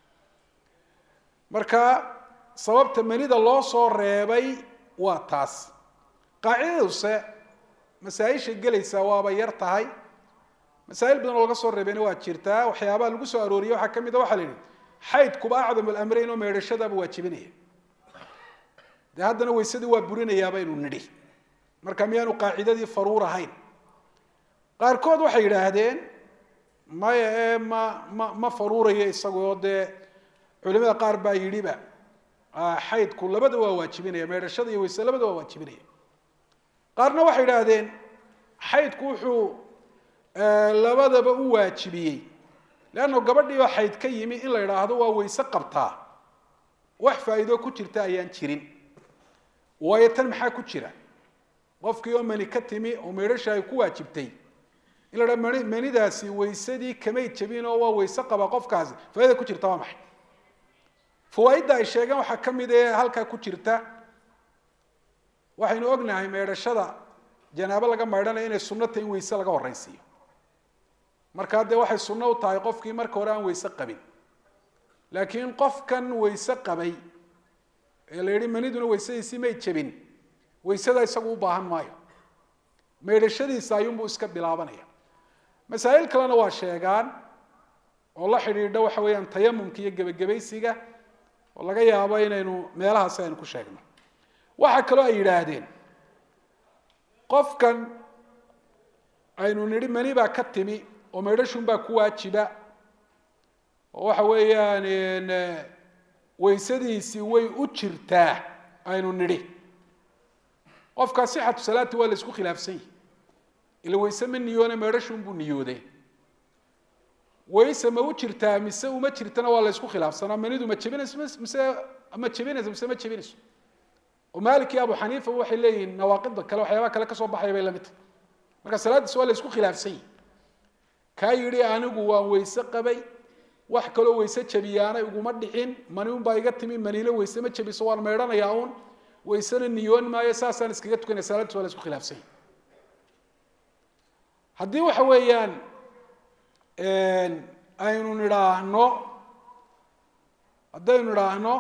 marka sababta manida loo soo reebay waa taas qaacidaduse masaa-isha gelaysaa waaba yar tahay masaa'il badan oo laga soo reebayna waa jirtaa waxyaabaha lagu soo arooriyey waxaa ka mid a waxaa la yidhi xaydkuba acdamu alamrayn oo meedhashadaaba waajibinaya dee haddana weysadii waa burinayaa baynu nidhi marka miyaanu qaacidadii faruur ahayn qaarkood waxay yidhaahdeen maya ee ma ma ma faruurayo isagoo dee culimada qaar baa yidhiba xaydku labada waa waajibinaya meedhashada iyo weyse labada waa waajibinaya qaarna waxay yidhaahdeen xaydku wuxuu labadaba u waajibiyey leanno gabadhii oo xayd ka yimi in la idhaahdo waa weyse qabtaa wax faa'iido ku jirta ayaan jirin waayo tan maxaa ku jira qofkii oo mani ka timi oo meedhasha ay ku waajibtay in la dhaha manidaasi weysadii kamay jabin oo waa weyse qaba qofkaasi faa'iida ku jirta waa maxay fawaaidda ay sheegeen waxaa ka mid ee halkaa ku jirta waxaynu ognahay meedhashada janaabo laga maydhanayo inay sunno tahay in weyse laga horraysiiyo markaa dee waxay sunno u tahay qofkii marka hore aan weyse qabin laakiin qofkan weyse qabay ee la yidhi maniduna weysadiisii may jabin weysada isagu u baahan maayo meedhashadiisa ayuunbuu iska bilaabanaya masaa'il kalena waa sheegaan oo la xidhiidha waxa weeyaan tayamumka iyo gebagabaysiga oo laga yaabo inaynu meelahaasi aynu ku sheegno waxaa kaloo ay yidhaahdeen qofkan aynu nidhi mani baa ka timi oo meedhashun baa ku waajiba oo waxa weeyaan weysadiisii way u jirtaa aynu nidhi qofkaa sixatu salaati waa la isku khilaafsan yihi ila weyse ma niyoone meedhashun buu niyooday weyse ma u jirtaa mise uma jirtana waa la isku khilaafsanaa manidu ma jebinayso mise ma jebinayso mise ma jebinayso oo maalik iyo abu xaniifa waxay leeyihiin nawaaqida kale waxyaabaha kale ka soo baxaya bay la mid tahay marka salaadiis waa la isku khilaafsan yihi kaa yidhi anigu waan weyse qabay wax kaloo weyse jabiyaana iguma dhicin mani un baa iga timi manilo weyse ma jabiso waan meedhanayaa uun weysena niyoon maayo saasaan iskaga tukanaya salaadiis waa la isku khilaafsan yihi haddii waxa weeyaan aynu nidhaahno haddaynu nidhaahno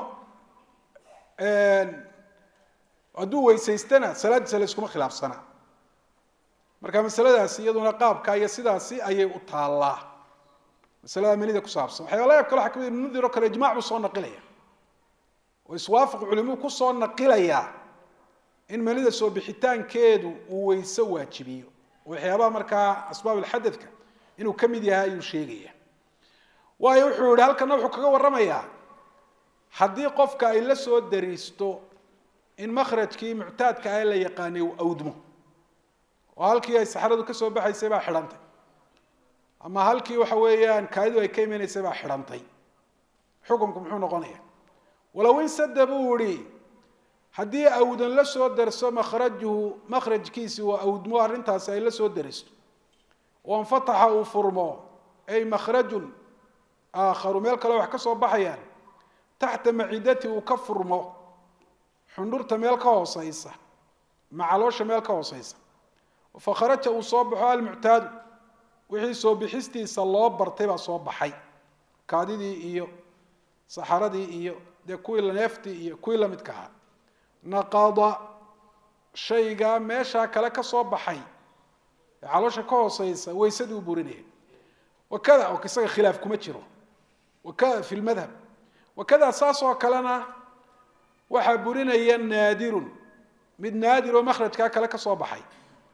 hadduu weysaystana salaadiisa la iskuma khilaafsana marka masaladaasi iyaduna qaabka iyo sidaasi ayay u taallaa masalada manida ku saabsan waxyaalaha kale waxaa kamid ibn mundir oo kale ijmaac buu soo naqilaya oo iswaafaq culimuu ku soo naqilaya in manida soo bixitaankeedu uu weyse waajibiyo waxyaabaha markaa asbaab alxadadka inuu ka mid yahay ayuu sheegaya waayo wuxuu yihi halkana wuxuu kaga warramayaa haddii qofka ay la soo dariisto in makhrajkii muctaadka ah la yaqaanay uu awdmo oo halkii ay saxaradu ka soo baxaysay baa xidhantay ama halkii waxa weeyaan kaadidu ay ka imanaysay baa xidhantay xukunku muxuu noqonaya walow in sada buu yihi haddii awdan la soo darso makhrajuhu makhrajkiisi waa awdmo arrintaasi ay la soo daristo wanfataxa uu furmo ay makhrajun aakharu meel kale wax ka soo baxayaan taxta macidati uu ka furmo xundhurta meel ka hooseysa macaloosha meel ka hooseysa fakharaja uu soo baxo almuctaadu wixii soo bixistiisa loo bartay baa soo baxay kaadidii iyo saxaradii iyo dee kuwii neeftii iyo kuwii lamidka ahaa naqada shaygaa meeshaa kale ka soo baxay caloosha ka hooseysa weysadii u burinaya wakada oo isaga khilaaf kuma jiro wakada fi lmadhab wakada saas oo kalena waxaa burinaya naadirun mid naadir oo makhrajkaa kale ka soo baxay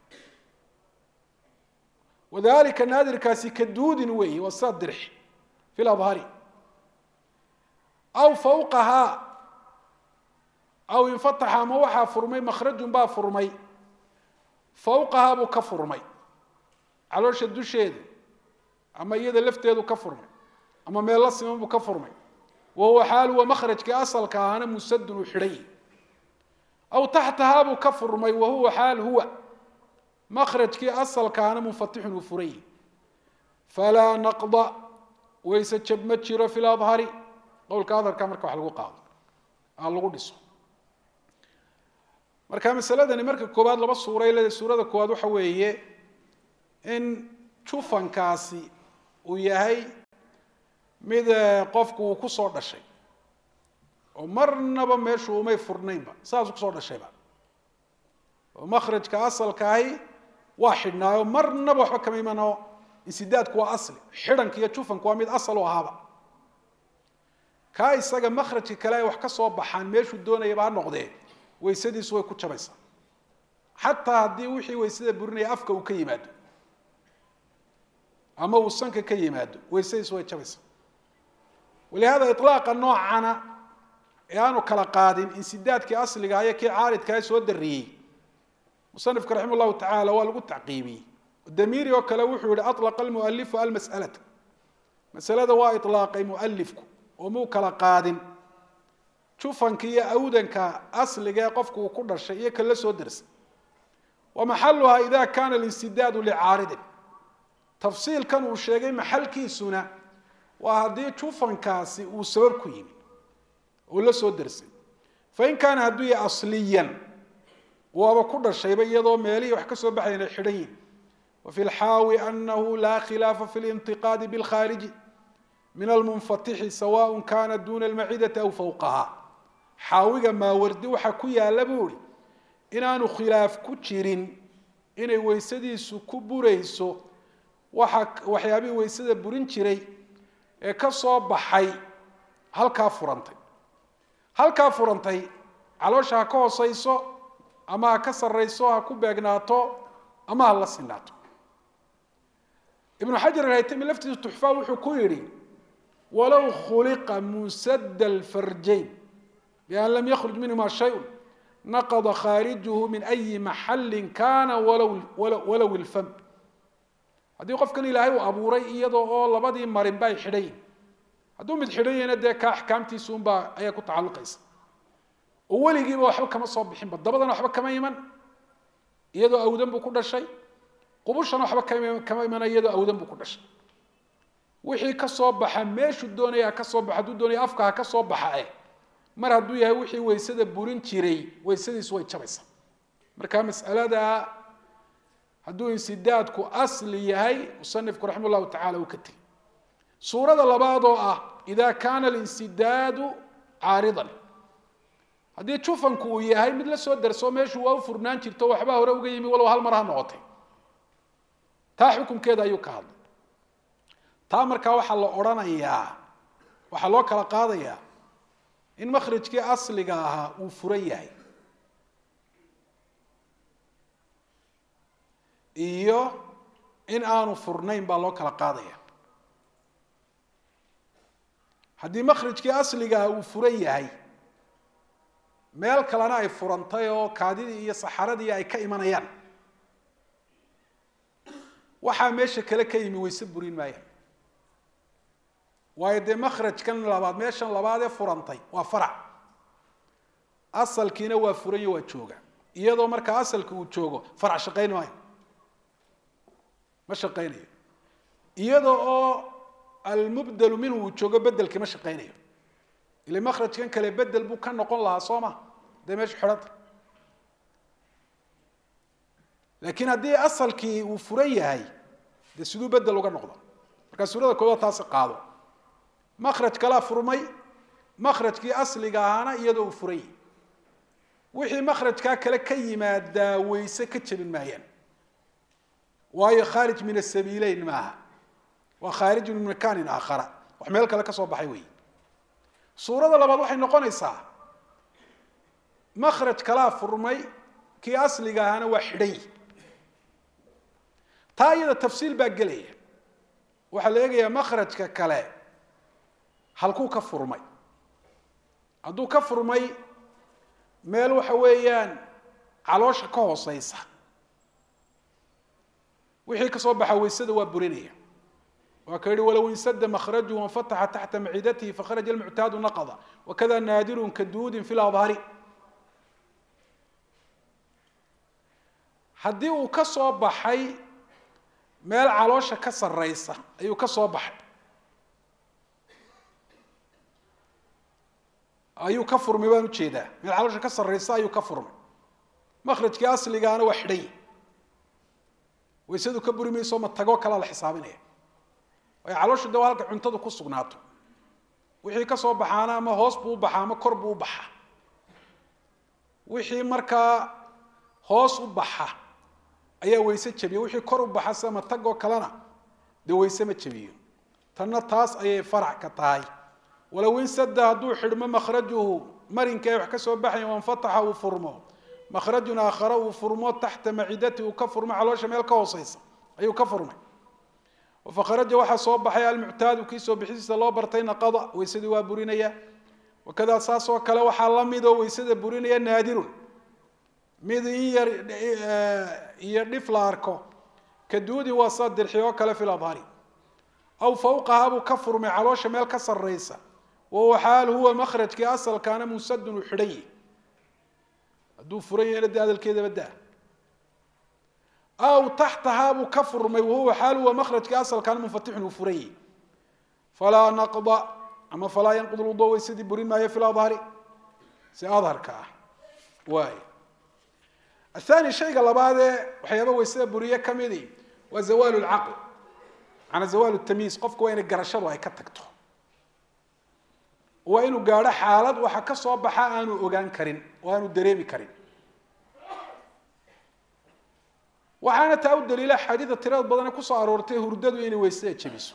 wadalika naadirkaasi ka duudin weeye waa sida dirx fi labhari aw fawqahaa aw infataxa ama waxaa furmay makhrajun baa furmay fawqahaa buu ka furmay caloosha dusheeda ama iyada lafteedu ka furmay ama meel la siman buu ka furmay wahuwa xaal huwa makhrajkii asalka ahaana musadun uu xidhan yahy aw taxtahaa buu ka furmay wahuwa xaal huwa makhrajkii asalka ahaana munfatixun uu furan yahy falaa naqda wayse jab ma jiro fi ladhari qowlka adharka marka wax lagu qaado aa lagu dhiso marka masaladani marka koobaad laba suuray leedahay suurada koowaad waxa weeye in jufankaasi uu yahay mid qofku uu ku soo dhashay oo marnaba meeshu umay furnaynba saas ku soo dhashayba oo makhrajka asalka ahi waa xidhnaayo marnaba waxba kama imano insidaadku waa asli xidhanka iyo jufanku waa mid asal u ahaaba kaa isaga makhrajka kale ay wax ka soo baxaan meeshuu doonayaba ha noqdee weysadiisu way ku jabaysaa xataa haddii wixii weysada burinaya afka uu ka yimaado ama uu sanka ka yimaado weysadiisu way jabaysaa walihada iطlaaqa noocana ee aanu kala qaadin insidaadkii asliga iyo kii caaridkaa soo dariyey musanifka raxima allahu tacaala waa lagu tacqiibiyey damiiri oo kale wuxuu yihi aطlaqa almualifu almas'alata masalada waa iطlaaqay mualifku oo muu kala qaadin jufanka iyo awdanka asliga ee qofku uu ku dhashay iyo kala soo darsay wamaxaluha ida kana alinsidaadu licaaridin tafsiilkan uu sheegay maxalkiisuna waa haddii jufankaasi uu sabab ku yimi oo la soo darsay fain kaana hadduu yahay asliyan waaba ku dhashayba iyadoo meelihii wax ka soo baxayn ay xidhan yihin wafi lxaawi anahu laa khilaafa fi lintiqaadi bilkhaariji min almunfatixi sawaء kana duna almacidati aw fawqaha xaawiga maawardi waxaa ku yaala buu ihi inaanu khilaaf ku jirin inay weysadiisu ku burayso waxa waxyaabihii weysada burin jiray ee ka soo baxay halkaa furantay halkaa furantay caloosha ha ka hoosayso ama ha ka sarrayso ha ku beegnaato ama ha la sinaato ibnu xajar alhaytami laftiisu tuxfaa wuxuu ku yidhi walow khuliqa musada alfarjayn bian lam yakhruj minhuma shayun naqada khaarijuhu min ayi maxallin kana walow walow ilfam haddii qofkan ilaahay uu abuuray iyadoo oo labadii marinba ay xidhan yihin hadduu mid xidhan yahayna dee ka axkaamtiisa unbaa ayaa ku tacalluqaysa oo weligiiba waxba kama soo bixinba dabadana waxba kama iman iyadoo awdan buu ku dhashay qubushana waxba kama imana iyadoo awdan buu ku dhashay wixii ka soo baxa meeshuu doonaya ha ka soo baxa hadduu doonaya afka ha ka soo baxa eh mar hadduu yahay wixii weysada burin jiray weysadiisu way jabaysaa marka mas'alada hadduu insidaadku asli yahay musanifku raxima llahu tacala uu ka tegey suurada labaad oo ah ida kaana alinsidaadu caaridan haddii jufanku uu yahay mid la soo darso meeshu waa u furnaan jirto waxbaa hore uga yimi walow hal mar ha noqotay taa xukunkeeda ayuu ka hadlay taa markaa waxaa la odhanayaa waxaa loo kala qaadayaa in makhrajkii asliga ahaa uu furan yahay iyo in aanu furnayn baa loo kala qaadaya haddii makhrajkii asligaha uu furan yahay meel kalena ay furantay oo kaadidii iyo saxaradii ay ka imanayaan waxaa meesha kale ka yimi wayse burin maayaan waayo dee makhrajkan labaad meeshan labaad ee furantay waa farac asalkiina waa furanyo waa jooga iyadoo markaa asalka uu joogo farac shaqayn maayo ma shaqaynayo iyada oo almubdelu minhu uu joogo bedelkii ma shaqaynayo ila makhrajkan kale bedel buu ka noqon lahaa soo ma dee meesha xidhanta laakiin haddii asalkii uu furan yahay dee siduu bedel uga noqdo markaa suurada koowaad taasi qaado makhraj kalaa furmay makhrajkii asliga ahaana iyadoo uu furan yahay wixii makhrajkaa kale ka yimaadaa weyse ka jebin maayaan waayo khaarij min asabiileyn maaha waa khaarij min makaanin aakhara wax meel kale ka soo baxay weeye suurada labaad waxay noqonaysaa makhraj kalaa furmay kii asliga ahaana waa xidhan yihi taa iyada tafsiil baa gelaya waxaa la eegayaa makhrajka kale halkuu ka furmay hadduu ka furmay meel waxa weeyaan caloosha ka hooseysa wixii ka soo baxa weysada waa burinaya waa ka yihi walow insada makhrajuhu wanfataxa taxta macidatihi fakharaja almuctaadu naqada wakada naadirun kaduudin fi ladhari haddii uu ka soo baxay meel caloosha ka sarreysa ayuu ka soo baxay ayuu ka furmay baan ujeedaa meel caloosha ka sarreysa ayuu ka furmay makhrajkii asligaana waa xidhan yahi waysadu ka buri mayso ma tagoo kalaa la xisaabinaya waayo calooshu de waa halka cuntadu ku sugnaato wixii ka soo baxaana ama hoos buu u baxaa ama kor buu u baxaa wixii markaa hoos u baxa ayaa weyse jabiya wixii kor u baxa sama tagoo kalena dee weyse ma jabiyo tanna taas ayay farac ka tahay walow in sadda hadduu xidhmo makhrajuhu marinka ay wax ka soo baxayan wanfataxa uu furmo makhrajun aakhara uu furmo taxta macidati uu ka furmo caloosha meel ka hooseysa ayuu ka furmay fakharaja waxaa soo baxay almuctaadu kii soo bixistiisa loo bartay naqada weysadii waa burinaya wakadaa saas oo kale waxaa la midoo weysada burinaya naadirun mid in yar iyo dhif la arko kaduudi waa saa dirxi oo kale fil adhaari aw fawqaha buu ka furmay caloosha meel ka sarreysa wahuwa xaal huwa makhrajkii asalkaana musadun uu xidhan yahi hadduu furan yahayna dee hadalkeeda badaa aw taxtahaa buu ka furmay wahuwa xaal huwa makhrajkii asalkaana munfatixun uu furan yahi falaa naqda ama falaa yanqud lwudu weysadii burin maayo fil adhaari si adharka ah waay الثاني شيء لبعضه وحيابه ويسده بريه كميدي وزوال العقل عن زوال التمييز قفك وين الجرشة وهي كتكته وإنه جاره حالات وحكى صباحا أنو أوجان كرين وأنو دريمي كرين وحنا تعود دليل حديث التراد بدنا كسر ورته وردد وين ويسده تشبيسه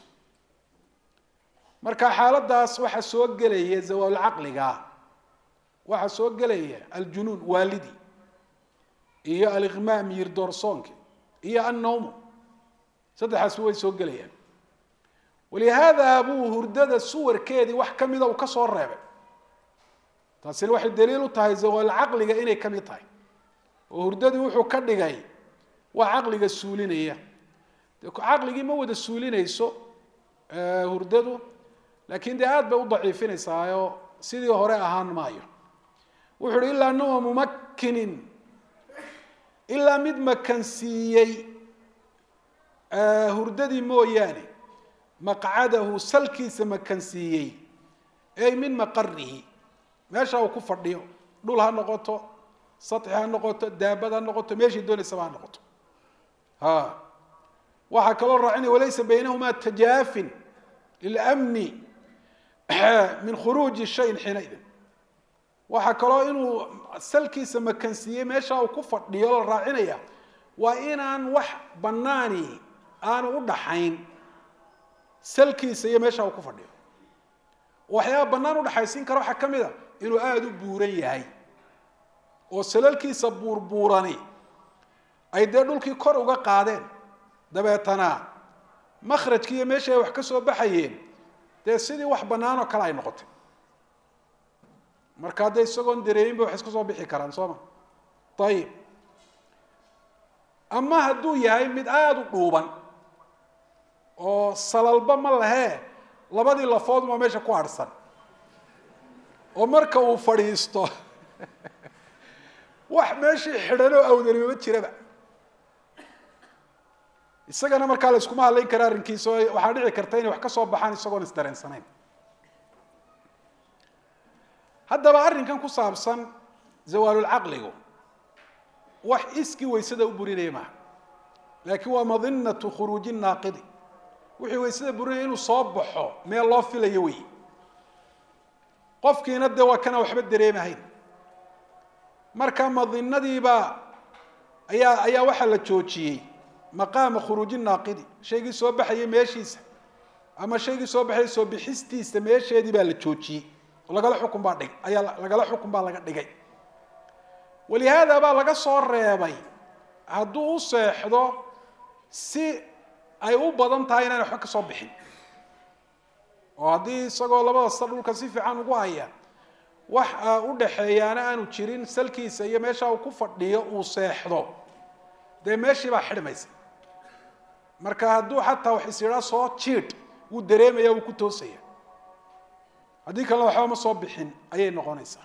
مركا حالات داس وحسوق جليه زوال العقل جا وحسوق جليه الجنون والدي iyo al-ighmaam yirdoorsoonka iyo an-nawm sadexaas way soo galayaan walihaada abu hurdada suwarkeedii wax kamida uu ka soo reebay taasina waxay daliil u tahay zawal aqliga inay kamid tahay oo hurdadu wuxuu ka dhigay wax aqliga suulinaya aqligii ma wada suulinayso hurdadu laakiin dee aad bay u daciifinaysaa sidii hore ahaan maayo wuxuu ilaa noo mumakkinin إلا مد مكنسيي آه هرددي موياني مقعده سلكي سمكنسيي أي من مقره ماشي أو كفر ديو دولها نقطة سطحها نقطة دابتها نقطة ماشي دون سبعة نقطة ها وحكى الله رعني وليس بينهما تجاف للأمن من خروج الشيء حينئذ waxa kale inuu salkiisa makansiye meesha uu ku fadhiyo la raacinaya waa inaan wax banaani aan u dhaxayn salkiisa iyo meesha uu ku fadhiyo waxyaabo banaan u dhaxaysin karo waxa kamida inuu aad u buuran yahay oo salalkiisa buurbuurani ay dee dhulkii kor uga qaadeen dabeetana makhrajkii iyo meesha ay wax ka soo baxayeen dee sidii wax banaan oo kale ay noqotay marka day isagoon dareemin ba wax iska soo bixi karaan sooma tayib ama hadduu yahay mid aad u dhuuban oo salalba ma lahe labadii lafood ma meesha ku harsan oo marka uu fadhiisto wax meeshii xidhan oo awdani ma jiraba isagana markaa la iskuma hadlayn karaa arrinkiisa waxaa dhici karta inay wax ka soo baxaan isagoon isdareensanayn haddaba arrinkan ku saabsan zawaalul caqligu wax iski weysada u burinaya maaha laakiin waa madinatu khuruuji naaqidi wixii weysada burinaya inuu soo baxo meel loo filayo wey qofkiina dee waa kana waxba dareemahayn marka madinadiiba ayaa ayaa waxaa la joojiyey maqaama khuruuji naaqidi shaygii soo baxayay meeshiisa ama shaygii soo baxayay soo bixistiisa meesheedii baa la joojiyey lagala xukun baa dhig ayaa lagala xukun baa laga dhigay walihaada baa laga soo reebay hadduu u seexdo si ay u badan tahay inaan waxba ka soo bixin oo haddii isagoo labada sar dhulka si fiican ugu haya wax u dhaxeeyaana aanu jirin salkiisa iyo meesha uu ku fadhiyo uu seexdo dee meeshii baa xidhmaysa marka hadduu xataa wax is yidhaa soo jiidh wuu dareemaya wuu ku toosaya haddii kalena waxba ma soo bixin ayay noqonaysaa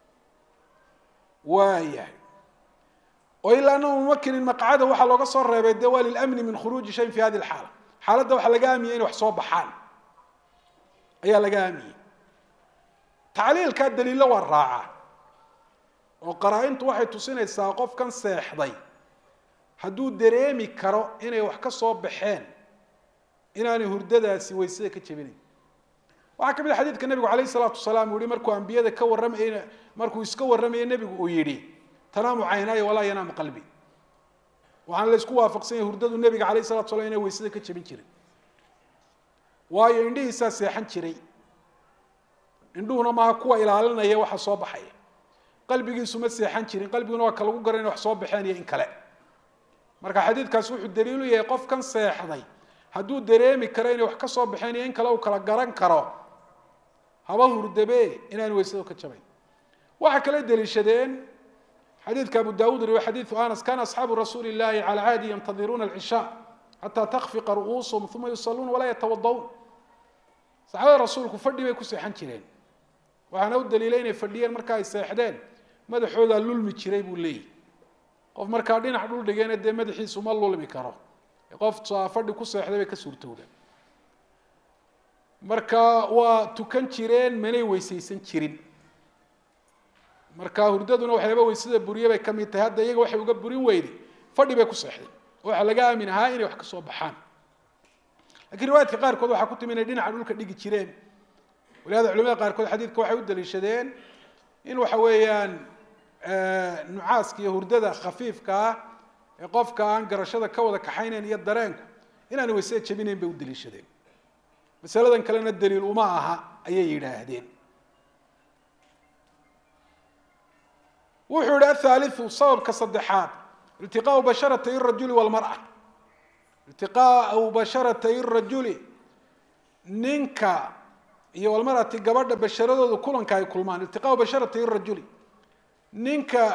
waayahay oo ilaa annahu mumakkinin maqcada waxaa looga soo reebay dee waa lilamni min khuruuji shayin fi hadi alxaala xaaladda waxaa laga aamiyey inay wax soo baxaan ayaa laga aamiyey tacliilkaa daliilo waa raaca oo qaraa-intu waxay tusinaysaa qofkan seexday hadduu dareemi karo inay wax ka soo baxeen inaanay hurdadaasi weysada ka jebinayn waxaa kamid ah xadiidka nabigu calayhi salaatu wasalaam uu yihi markuu ambiyada ka warramayna markuu iska warramayay nabigu uu yidhi tanaamu caynaaya walaa yanaamu qalbi waxaan la isku waafaqsan yahay hurdadu nabiga calayhi salatu wasalaam inay weysada ka jebin jirin waayo indhihiisaa seexan jiray indhuhuna maaha kuwa ilaalinaya waxa soo baxaya qalbigiisu ma seexan jirin qalbiguna waa kala lagu garan wax soo baxeen iyo in kale marka xadiidkaas wuxuu daliil u yahay qofkan seexday hadduu dareemi karo inay wax ka soo baxeen iyo in kale uu kala garan karo haba hurdabe inaan weysado ka jabay waxa kale daliishadeen حديث أبو داود روى حديث أنس كان أصحاب رسول الله على عادي ينتظرون العشاء حتى تخفق رؤوسهم ثم يصلون ولا يتوضؤون صحابة رسولك فردي ما يكون سيحان جيرين وأنا أود دليلين فرديين مركا يسيحدين ماذا حوذا اللول متشريب لي قف مركا دين حدول دقين الدين ماذا حيث ما اللول مكاره قف فردي كو سيحدين بكسور تولا مركا وتكن جيرين مني ويسيسن جيرين marka hurdaduna waxayba weysada buriye bay kamid tahay hadda iyaga waxay uga burin weyday fadhi bay ku seexday waxa laga aaminaha inay wax ka soo baxaan laakiin riwaayadka qaar kood waxa ku timinay dhinaca dhulka dhigi jireen walaada culimada qaar kood xadiidka waxay u daliishadeen in waxa weeyaan nucaaska iyo hurdada khafiifka ah ee qofka aan garashada ka wada kaxayneen iyo dareenku inaan weysada jabinayn bay u daliishadeen masaladan kalena daliil uma aha ayay yiraahdeen وحول الثالث صوب كصدحات التقاء بشرتي الرجل والمرأة التقاء بشرتي الرجل نينكا هي والمرأة قبل بشرته كلن كاي كلمان التقاء بشرتي الرجل نينكا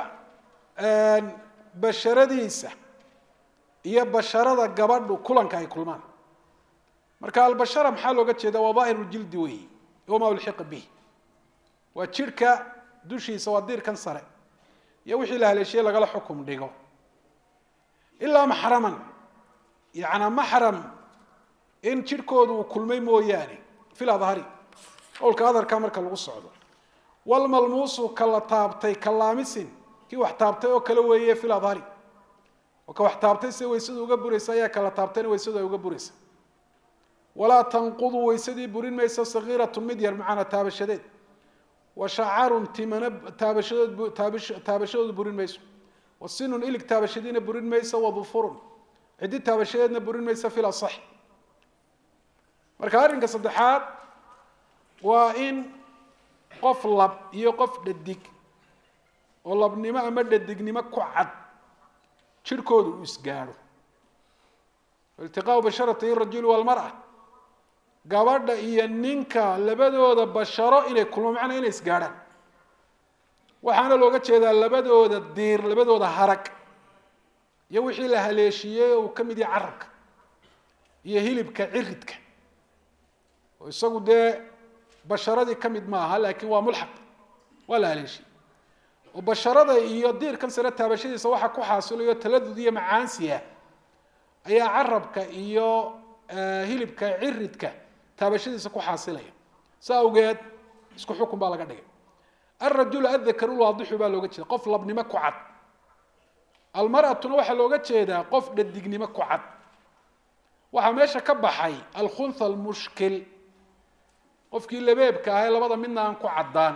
بشرتيسه هي بشرته قبل كلن كاي كلمان مركا البشرة محل وقت هذا وظاهر الجلد وي وما يلحق به وشركة دوشي سوادير كان صار يوحي لها الاشياء لقال حكم ديغو الا محرما يعني محرم ان جيركودو كلمي موياني في الاظهري او كادر كامركا لو سocdo والملموس كلا تابتي كلامسين كي wax taabtay oo kala weeyay في الاظهري oo ka wax taabtay si weysadu uga buraysa ayaa kala taabtay weysadu uga buraysa ولا تنقض ويسدي برين ميسا صغيرة مدير معنا تابشديد وشعار تمنب تابشدود تابش تابشدود برين ميسا والسن إلك تابشدين برين ميسا وظفر عدي تابشدين برين ميسا في الأصح مركارين كصدحات وإن قف لب يقف للديك والله بنما أمد الديك نما كعد شركود يسجارو التقاء بشرة الرجل والمرأة gabadha iyo ninka labadooda basharo inay kulmo macna inay isgaaraan waxaana looga jeedaa labadooda diir labadooda harag iyo wixii la haleeshiyay oo kamid yahay carabka iyo hilibka ciridka oo isagu de basharadii kamid ma aha laakiin waa mulxaq wala haleeshi oo basharada iyo diirkan sare taabashadiisa waxa ku xaasilayo taladud iyo macaansiya ayaa carabka iyo hilibka ciridka تابشديسا ku xaasilaya saawgeed isku xukun baa laga dhigay الرجل الذكر الواضح baa looga jeedaa qof labnimo ku cad almar'atuna waxa looga jeedaa qof dhadignimo ku cad waxa meesha ka baxay alkhunth almushkil qofkii labeebka ah labada midna aan ku cadaan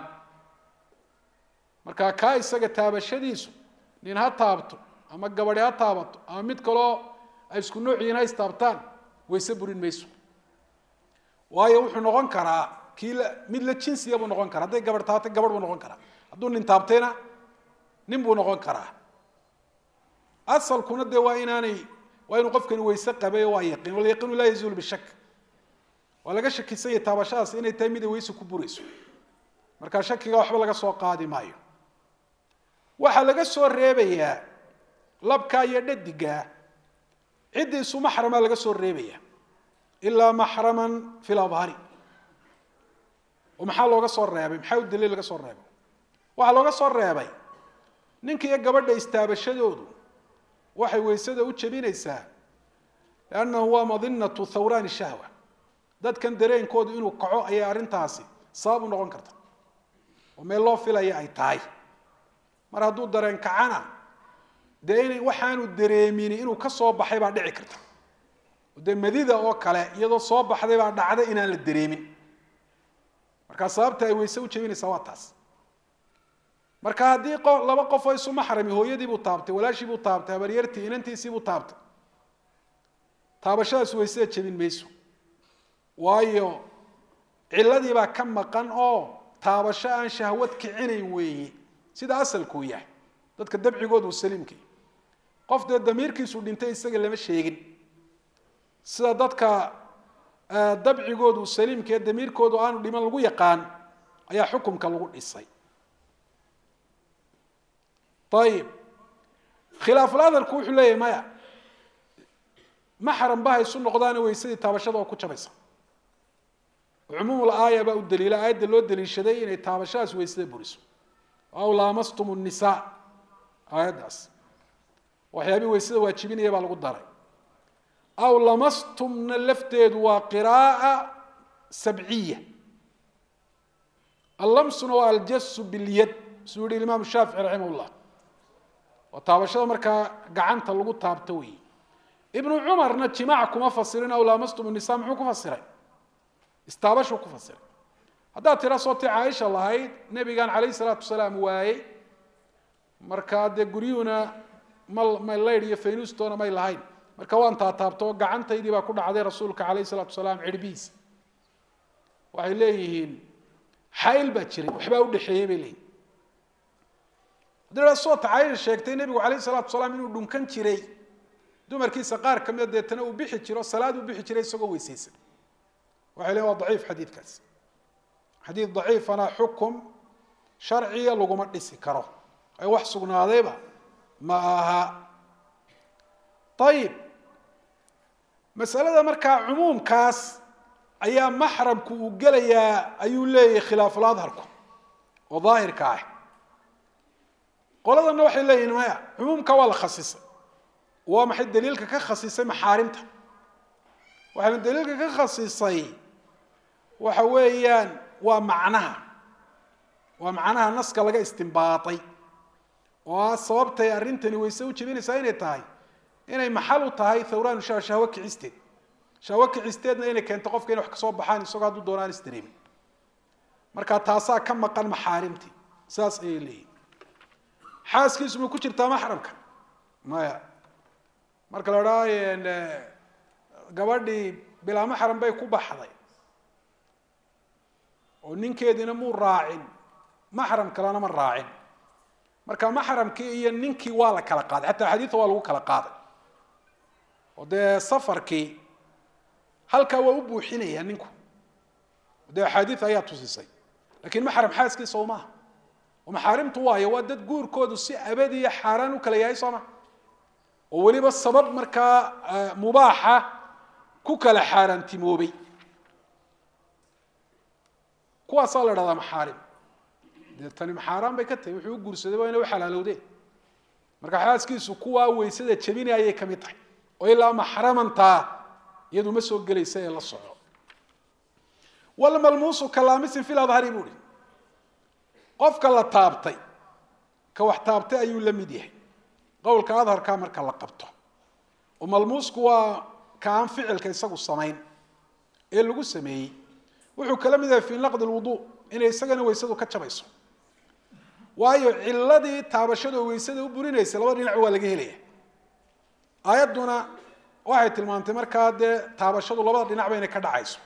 marka ka isaga taabashadiisu nin ha taabto ama gabadh ha taabato ama mid kale ay isku noociina istaabtaan wayse burin mayso waayo wuxuu noqon karaa kii mid la jinsiya buu noqon karaa haday gabadh taabtay gabadh buu noqon karaa hadduu nin taabtayna nin buu noqon karaa asalkuna de waa inaanay waa inuu qofkani weyse qabay waa yaqiin wala yaqiinu laa yazuul bishak waa laga shakisay taabashadaas inay tahay mid weyse ku burayso marka shakiga waxba laga soo qaadi maayo waxa laga soo reebayaa labka iyo dhadiga cidii isu maxrama laga soo reebayaa إلا محرما في الأظهر ومحل لوغا سو ريبay maxay u dilay laga soo reebo waxa looga soo reebay ninkii iyo gabadha istaabashadoodu waxay weysada u jabinaysaa laana huwa madinatu thawran shahwa dadkan dareenkoodu inuu kaco ay arintaasi sabab u noqon karta oo meel loo filaya ay tahay mar hadduu dareen kacana deeyay waxaanu dareemin inuu ka soo baxay baa dhici karta de madida oo kale iyadoo soo baxday baa dhacday inaan la dareemin marka sababta ay weyse u jabinaysaa waa taas marka hadii laba qof ay isu maxrami hooyadii buu taabtay walaashii buu taabtay habaryartii inantiisii buu taabtay taabashadaas weyse jabin mayso waayo ciladii baa ka maqan oo taabasho aan shahwad kicinayn weeye sida asalku yahay dadka dabcigoodu saliimkii qof dee damiirkiisu dhintay isaga lama sheegin sida dadka dabcigoodu saliimkii damiirkoodu aanu dhiman lagu yaqaan ayaa xukunka lagu dhisay طيب khilaaf al-adharku wuxuu leeyahay maya maxram baa isu noqdaan weysadii taabashada oo ku jabaysa عموم الآية بقى الدليل آية دلو الدليل شدي إن تابشاس ويسد بريسو أو لامستم النساء آية داس وحيابي ويسد واتشبين يبقى القدر أو لامستم من اللفتة وقراءة سبعية اللمس هو الجس باليد سوري الإمام الشافعي رحمه الله وتابشا مركا قعنت اللقود تابتوي ابن عمر نتشي معكم أفسرين أو لامستم النساء معكم فسرين استابشوا كفسر هذا ترى صوت عائشة الله هاي نبي كان عليه الصلاة والسلام واي مركاد جريونا مال ما الليل يفينوس تونا ما يلهين مركوان تاتاب توقع عن تيدي بكون عليه رسولك عليه الصلاة والسلام عربيس وعليهن حيل بتشري وحباو دحيم لي هذا صوت عائشة شيكتين نبي عليه الصلاة والسلام إنه دم كان شري دم مركز سقار كم يد تنو بيح شري الصلاة وبيح شري سقوا يسيس وعليه ضعيف حديث كاس حديث ضعيف أنا حكم شرعي لقمة لسكره أي وحسقنا هذا معها طيب مسألة مركع عموم كاس أيام محرم كوجليا أيولي خلاف الأظهركم وظاهر كاه قال هذا النوع اللي هنا عموم كوال خصيصة وما حد دليل كخصيصة محارمته وحنا دليل كخصيصة وحويان ومعناها ومعناها النص كلاجا استنباطي وصوابته أرنتني ويسوي كبير ساين تاي إنه محله تاي ثوران شا شاوك عستد شاوك عستدنا إنه كان تقف كأنه حكسوب بحاني سوق هذا دوران استريم مركا تاسا كم مقال محارمتي ساس إيه لي حاس كيس من كتير تا محرمك ما مركا لراي إن قبردي بلا محرم بيكون بحضي وننكي مو راعين محرم كلانا من راعين مركا محرم كي ننكي والا كلا قاضي حتى حديث والا كلا قاضي وده سفر كي هل كوا أبو حيني ننكو وده حديث آيات وسيسي لكن محرم حاس كي صومها ومحارم طوايا ودد جور كود السي أبدي حاران وكلا ياي صومه وولي بس سبب مركا مباحة كوكلا حاران تيموبي كوا صار هذا محارم ده تاني محارم بكتة وحيو جورس ده وين وحلالو ده مركا حاس كي سكوا ويسد تشبيني أيه كميته وإلا محرما تا يدو مسوق جليسة الله صعب ولا ملموس كلامس في الأظهر يقول قف كلا تابتي كوح تابتي أيو لمديه قول كأظهر كامر كلا قبته وملموس كوا كان فعل كيسقو الصمين إيه اللي قول سميه وحو كلام إذا في نقد الوضوء إن يسقنا ويسدو كتشبيسو وايو علادي تابشدو ويسدو برينا يسلوا رنعوا لجهليه آياتنا واحد المنتمر كاد تابشدو لبا رنع بين كدعيسو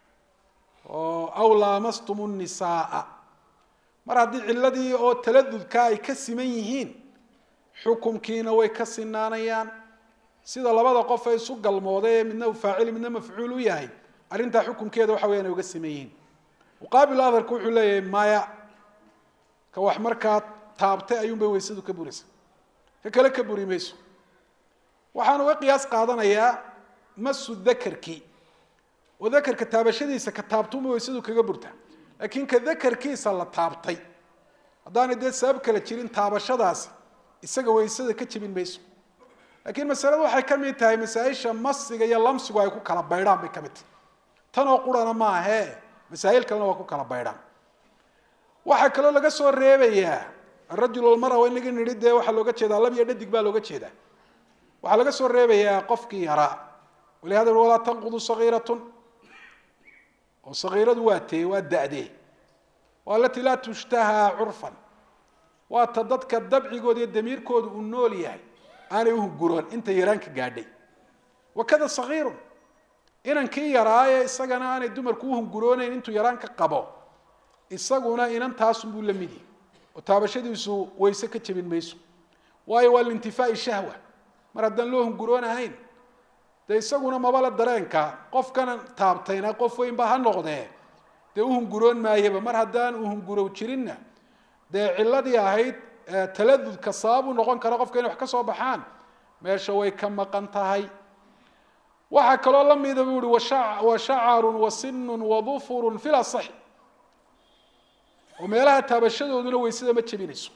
أو لامستم النساء مرادي علادي أو تلذذ كاي كسميهين حكم كينا ويكسنانيان سيدا لبدا قف ay su galmoodeen midna faacil midna mafcuul u yahay arinta xukum keeda waxa weeyaan uga sameeyeen muqaabil adarku wuxuu leeyahay maya ka wax marka taabtay ayuun bay weysadu ka buraysaa ka kale ka burimayso waxaan uga qiyaas qaadanayaa masu dhakarki oo dhakarka taabashadiisa ka taabtuma weysadu kaga burta laakiin ka dhakarkiisa la taabtay hadaan idee sabab kala jirin taabashadaas isaga weysada ka jabin mayso لكن مسألة waxay kamid tahay masaa'isha masiga iyo lamsigu ay ku kala baydhaan bay kamid tan oo qurana ma aha masaa'il kale waa ku kala baydhaan waxa kale laga soo reebayaa rajul wal mar'a in laga nidide waxa looga jeedaa lab iyo dhadig baa looga jeedaa waxa laga soo reebayaa qofkii yara walaada wala tanqudu saghiratun oo saghiradu waa tee waa daade walati la tushtaha urfan waa tadadka dabcigood iyo damiirkoodu u nool yahay أنا وهم جوران أنت يرانك قاعدين وكذا صغير إن كي يراي سجنا أنا الدمر كوهم جوران أنتوا يرانك قبوا isaguna inantaas buu la mid yahay oo taabashadiisu wayse ka jabin mayso waayo waa lintifaa'i shahwa mar haddaan loo hunguroonahayn dee isaguna maba la dareenka qofkana taabtayna qof weyn ba ha noqdee dee u hunguroon maayaba mar haddaan u hungurow jirinna dee ciladii ahayd taladudka sabab u noqon kara qofka inay wax ka soo baxaan meesha way ka maqan tahay waxaa kaloo la mida buu yihi wa shacarun wa sinun wa dufurun fil asaxi oo meelaha taabashadooduna weysada ma jebinayso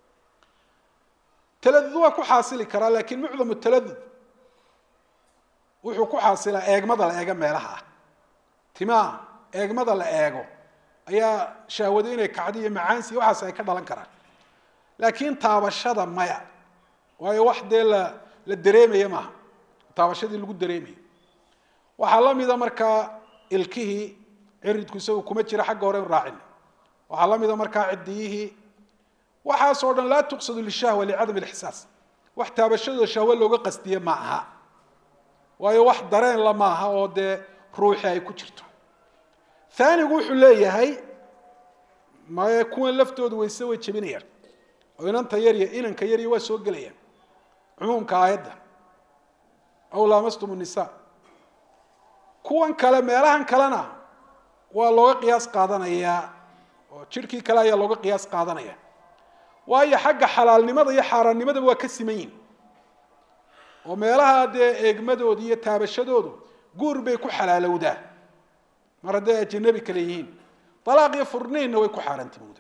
taladud waa ku xaasili karaa laakiin mucdamu taladud wuxuu ku xaasilaa eegmada la eego meelaha ah timaa eegmada la eego ayaa shahwado inay kacdo iyo macaansi iyo waxaas ay ka dhalan karaan laakiin taabashada maya waayo wax dee la la dareemaya maaha taabashadii lagu dareemayo waxaa la mida markaa ilkihii ciridku isagu kuma jira xagga hore raacin waxaa la mida markaa cidiyihii waxaasoo dhan laa tuqsadu lishahwa licadam alixsaas wax taabashadooda shahwo looga qasdiye ma aha waayo wax dareen la maaha oo dee ruuxi ay ku jirto aanigu wuxuu leeyahay maye kuwan laftooda wayse way jebinayaan oo inanta yarya inanka yarya waa soo gelayaan cumuumka aayadda aw laamastum nisaa kuwan kale meelahan kalena waa looga qiyaas qaadanayaa oo jirhkii kale ayaa looga qiyaas qaadanaya waayo xagga xalaalnimada iyo xaaraannimadaba waa ka siman yihin oo meelaha dee eegmadooda iyo taabashadoodu guur bay ku xalaalowdaa mar hadday ajnabi kale yihiin alaaq iyo furniinna way ku xaaraantimowdaa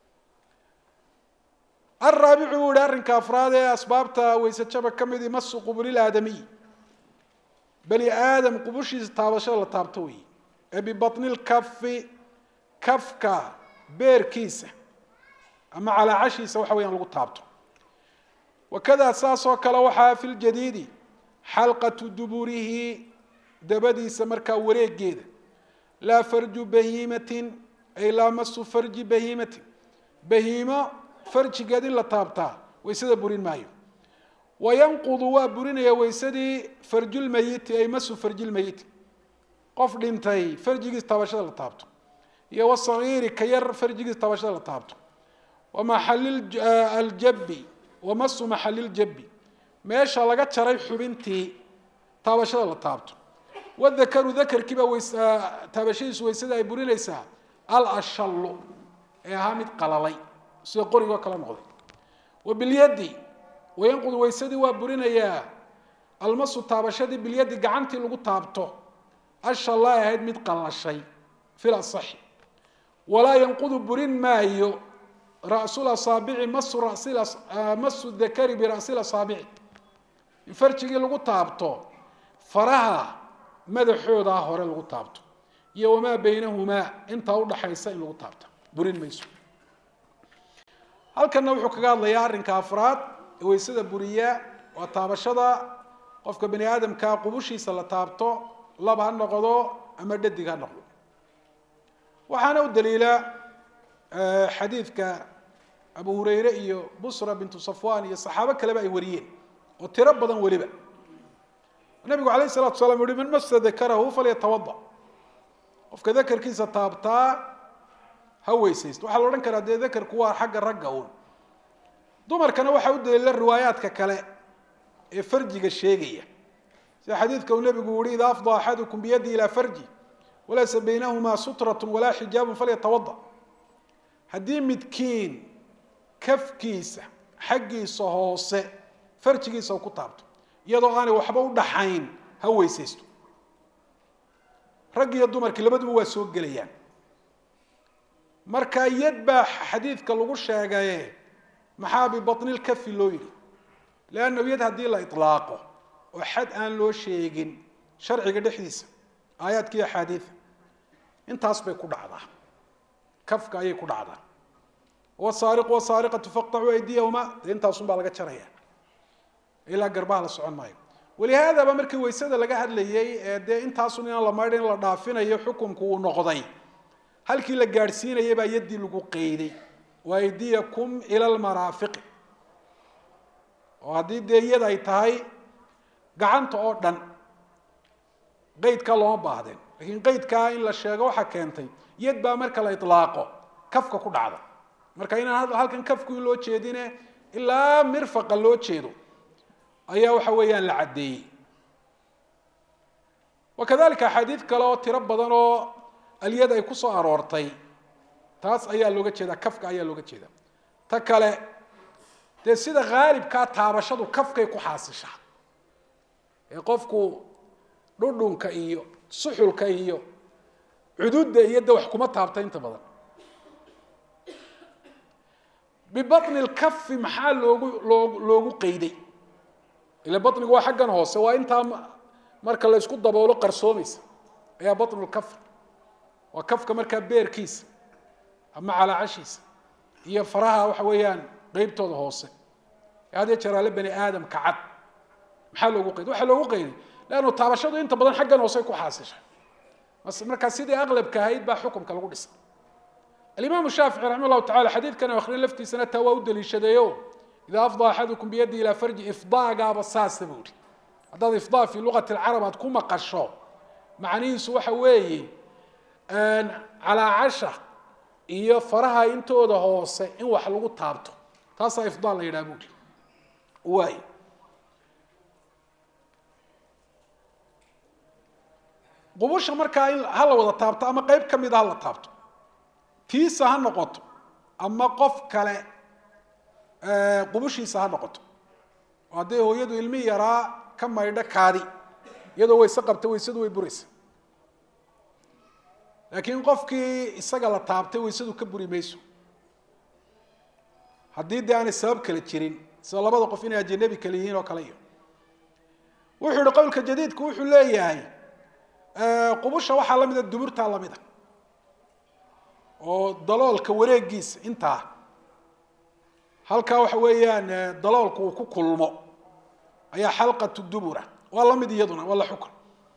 araabicu uu yihi arrinka afraad ee asbaabta wayse jaba ka midi masu qubulil aadamiy bani aadam qubushiisa taabashada la taabto weeye ee bibatni lkafi kafka beerkiisa ama calaacashiisa waxa weyaan lagu taabto wakada saasoo kale waxaa fi ljadiidi xalqatu duburihi dabadiisa markaa wareegeeda laa farju bahiimatin ay laa masu farji bahiimatin bahiimo farjigeed in la taabtaa waysada burin maayo wayanqudu waa burinaya waysadii farjulmayiti ay masu farjilmayiti qof dhintay farjigiis taabashada la taabto iyo wasagiiri ka yar farjigiis taabashada la taabto wamaxali aljabi wamasu maxaliljabbi meesha laga jaray xubintii taabashada la taabto wadakaru dakarkiiba taabashadiisu waysada ay burinaysaa alashallu ee ahaa mid qalalay sida qorigoo kala noqday wabilyadi wayanqudu waysadii waa burinayaa almasu taabashadii bilyadi gacantii lagu taabto ashalla ay ahayd mid qalashay fil asaxi walaa yanqudu burin maayo ra'sul asaabici masu rasil masu dakari bira'sil asaabici in farjigii lagu taabto faraha madaxoodaa hore lagu taabto iyo wamaa baynahumaa intaa udhaxaysa in lagu taabto burin mayso halkana wuxuu kaga hadlayaa arrinka afraad ee waysada buriya waa taabashada qofka bani aadamka qubushiisa la taabto laba ha noqdo ama dhadig ha noqdo waxaana u daliila xadiidka abu hurayre iyo busra bintu safwan iyo saxaabo kaleba ay wariyeen oo tiro badan weliba nabigu alayh salatu salam uhi man masa dakarahu falyatawada qofka dakarkiisa taabtaa ha weysaysto waxaa la odhan karaa dee dakarku waa xagga ragga uun dumarkana waxaa u daliila riwaayaadka kale ee farjiga sheegaya sida xadiidka uu nabigu yihi ida afdaa axadukum biyadi ilaa farji walaysa baynahumaa sutrat walaa xijaabun falyatawada haddii midkiin kafkiisa xaggiisa hoose farjigiisa ku taabto iyadoo aanay waxba u dhaxayn ha weysaysto rag iyo dumarkii labaduba waa soo gelayaan marka yad baa xadiidka lagu sheegaye maxaa bibatni lkafi loo yidhi leanna yad haddii la ilaaqo oo xad aan loo sheegin sharciga dhexdiisa aayaadka iyo axaadiida intaas bay ku dhacdaa kafka ayay ku dhacdaa wasaariqu wasaariqatu faqtacuu aydiyahuma dee intaasun baa laga jaraya ilaa garbaha la socon maayo walihaadaba markii waysada laga hadlayay ee dee intaasun inaan la maydhin la dhaafinayo xukunku uu noqday halkii la gaadhsiinayay baa yaddii lagu qeyday waaydiyakum ila lmaraafiqi oo haddii dee yad ay tahay gacanta oo dhan qeydkaa looma baahdeen lakiin qeydkaa in la sheego waxaa keentay yad baa marka la ilaaqo kafka ku dhacda marka inaan halkan kafku loo jeedine ilaa mirfaqa loo jeedo ayaa waxa weeyaan la cadeeyay wakadalika xadiid kale oo tiro badan oo aliyada ay ku soo aroortay taas ayaa looga jeedaa kafka ayaa looga jeedaa ta kale dee sida qaalibkaa taabashadu kafkay ku xaasishaa ee qofku dhudhunka iyo suxulka iyo cuduudda iyo de wax kuma taabta inta badan bibatni lkafi maxaa loogu loogu loogu qeyday ila batnigu waa xaggan hoose waa intaa marka la isku daboolo qarsoomaysa ayaa batnu lkaf waa kafka markaa beerkiisa ama calaacashiisa iyo faraha waxa weeyaan qeybtooda hoose هذا جرى لبني آدم كعب محله قيد وحله قيد لأنه تابشوا أنت بدن حقا وصيكوا حاسش بس مركز سيدي أغلب كهيد بقى حكم كالقدس الإمام الشافعي رحمه الله تعالى حديث كان آخرين لفتي سنة وود للشديو إذا أفضى أحدكم بيده إلى فرج إفضاء قاب الساس تبوري هذا إفضاء في لغة العرب هتكون مقشو معنيه سوى حوي على عشرة إيه فرها أنتو ده هوسة إن وحلو تابته تاسا إفضاء الله يرابوري واي قبوش مركا هلا ودا تابطه اما قيب كميد هلا تابطه تيسا ها نقطه اما قف كله ا قبوشيسا ها نقطه وهدي هويدو علمي يرا كما يدا كادي يدو way saqabtay weysadu way buraysa laakiin qofkii isaga la taabtay weysadu ka buri mayso hadii aan sabab kale jirin soo labada qof inay ajnabi kale yihiin oo kale iyo wuxuu yiri qowlka jadiidku wuxuu leeyahay ee qubusha waxa la mid ah duburta la mid ah oo daloolka wareegiisa inta halka waxa weeyaan daloolku uu ku kulmo ayaa xalqatu dubura wala mid iyaduna wala xukun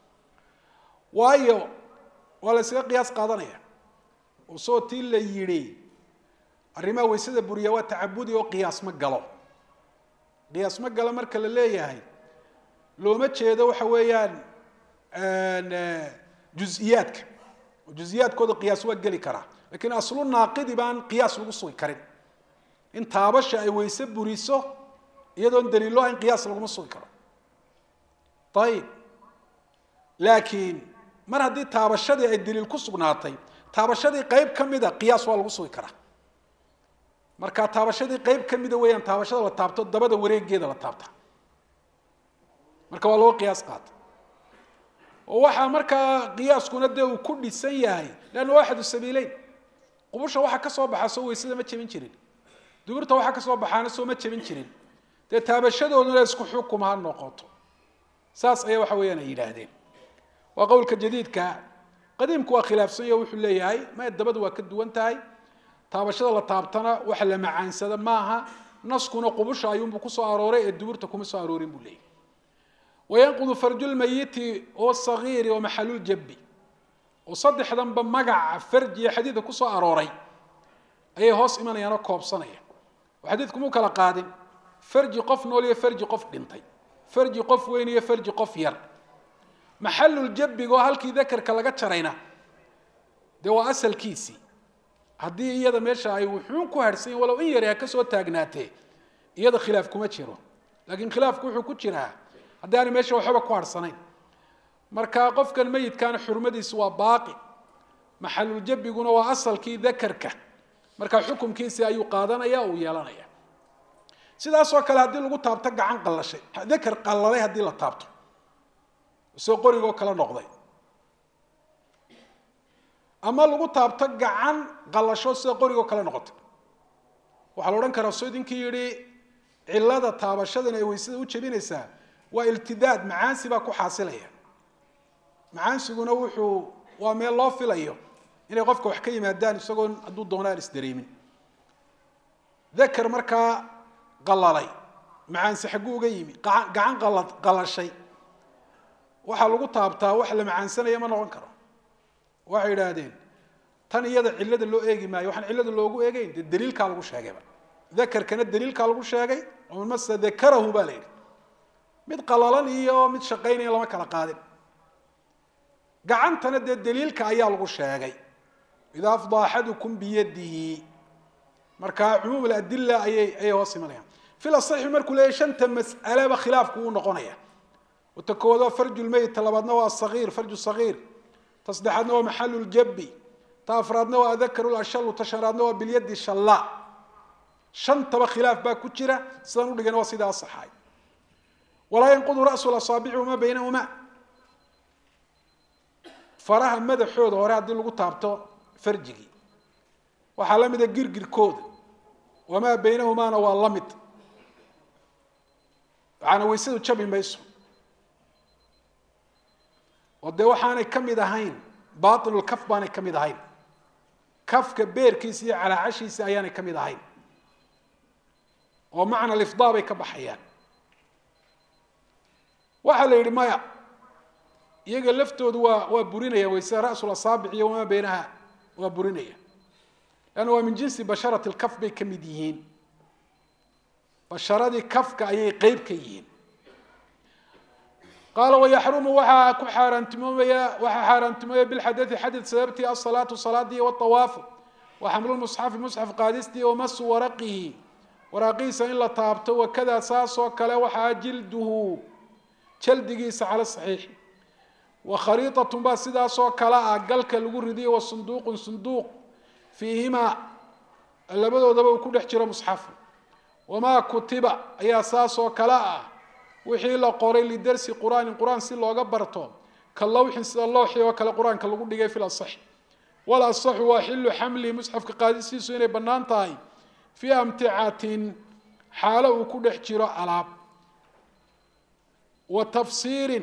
waayo wala sida qiyaas qaadanaya oo soo tii la yiri arrimaha weysada buriya waa tacabudi oo qiyaas ma galo qiyaas ma galo marka la leeyahay looma jeedo waxa weeyaan aan juz'iyadka juz'iyadkooda qiyaas waa gali kara laakiin aslu naaqidi baan qiyaas lagu soo karin in taabasha ay weyse buriso iyadoo daliilo in qiyaas lagu soo karo طيب laakiin mar hadii taabashadii ay daliil ku sugnaatay taabashadii qayb kamida qiyaas waa lagu soo karaa marka taabashadii qayb kamida weeyaan taabashada la taabto dabada wareegeeda la taabta marka waa loo qiyaas qaata oo waxa marka qiyaaskuna de uu ku dhisan yahay laana waxa sabiileyn qubusha waxa ka soo baxa soo weysada ma jabin jirin duburta waxa ka soo baxaana soo ma jabin jirin de taabashadooduna isku xukum ha noqoto saas ayaa waxa weeyaan ay yiraahdeen waa qowlka jadiidka qadiimku waa khilaafsan yahay wuxuu leeyahay ma dabadu waa ka duwan tahay taabashada la taabtana waxa la macaansada maaha naskuna qubusha ayuu ku soo arooray ee duburta kuma soo aroorin buu leeyahay وينقض فرج الميت والصغير ومحل الجب وصدح ذنب مقع فرج حديث كسو أروري أي هوس إيمان يانا كوب صنية وحديثكم مو كلا قادم فرج قف نولي فرج قف دنتي فرج قف وين فرج قف ير محل الجب جو هالكي ذكر كلا شرينا ده أصل كيسي هدي يدا ماشى أي وحون كهرسين ولو إن يريها كسو تاجناته يدا خلافكم تشيرو لكن خلافكم حكوا تشيرها هداني ماشي وحبا كوار صنين مركا قف كان ميت كان حرمدي سوا باقي محل الجب يقولون هو أصل كي ذكرك مركا حكم كيسي أيو قادنا يا ويالانا يا سيدا سوا كلا هدي لغو تابتق عن قل شيء ذكر قل لي هدي لطابته سو قريقو كلا نقضي أما لغو تابتق عن قل شو سو قريقو كلا نقضي وحلوران كراسويدين كيري علادة تابشادنا يويسيدا وجبين إسا والتداد معانسي باكو حاصلية معانسي قونا وحو وامي الله في لأيو إنه قفكو حكي مادان يساقون أدو الدونار إسدريمين ذكر مركا قلالي معانسي حقوه قيمي قعان قلال الشيء وحا لغو طابتا وحا معانسنا يما نغنكرا وحا إرادين تاني يدع علاد اللو إيجي ماي وحا علاد اللو إيجي إيجي الدليل كالغو شاقي ذكر كان الدليل كالغو شاقي ومن مسا ذكره بالين mid qalalan iyo mid shaqeynaya lama kala qaadin gacantana de daliilka ayaa lagu sheegay إذا أفضى أحدكم بيده مركا عموم الأدلة أي أي وصمنا في الصحيح مركو ليش أنت مسألة بخلاف كون قنية وتكوذا فرج الميت طلبنا والصغير فرج الصغير تصدحنا ومحل الجبي تافرادنا وأذكر الأشل وتشردنا باليد الشلاء شنت بخلاف باكوتشرة سنقول لنا وصيدا الصحاي ولا ينقض رأس الأصابع وما بينهما فراها مدى حوض وراها دي لغو تابتو فرجي وحالا مدى قرقر كود وما بينهما نوى اللمد عانا ويسيدو تشابي ميسو ودي وحانا كمي دهين باطل الكف باني كمي دهين كف كبير كيسي على عشي سياني كمي دهين ومعنى الإفضاء كبحيان وحالا يري مايا يجي لفتود وبرينيا ويصير رأس الأصابع وما بينها وبرينيا لأنه من جنس بشرة الكف بكمديين بشرة كف كأي قيب كيين قال ويحرم وحا كحارن تمويا وحا حارن تمويا بالحدث حدث سببتي الصلاة والصلاة والطواف وحمل المصحف مصحف قادستي ومس ورقه ورقيس إلا طابته وكذا ساس وكلا وحا جلده جلدقيس على الصحيح وخريطة باسدا سو كلا قلك الوردي والصندوق صندوق فيهما اللبدو دبا ku dhex jira musxaf wama kutiba ayaa saaso kala ah wixii la qoray li darsi quraan quraan si looga barto kalawxin sida looxi oo kala quraanka lagu dhigay fil asah wala asah wa hillu hamli musxafka qaadisiisu inay banaan tahay fi amti'atin xaalo uu ku dhex jiro alaab wa tafsiirin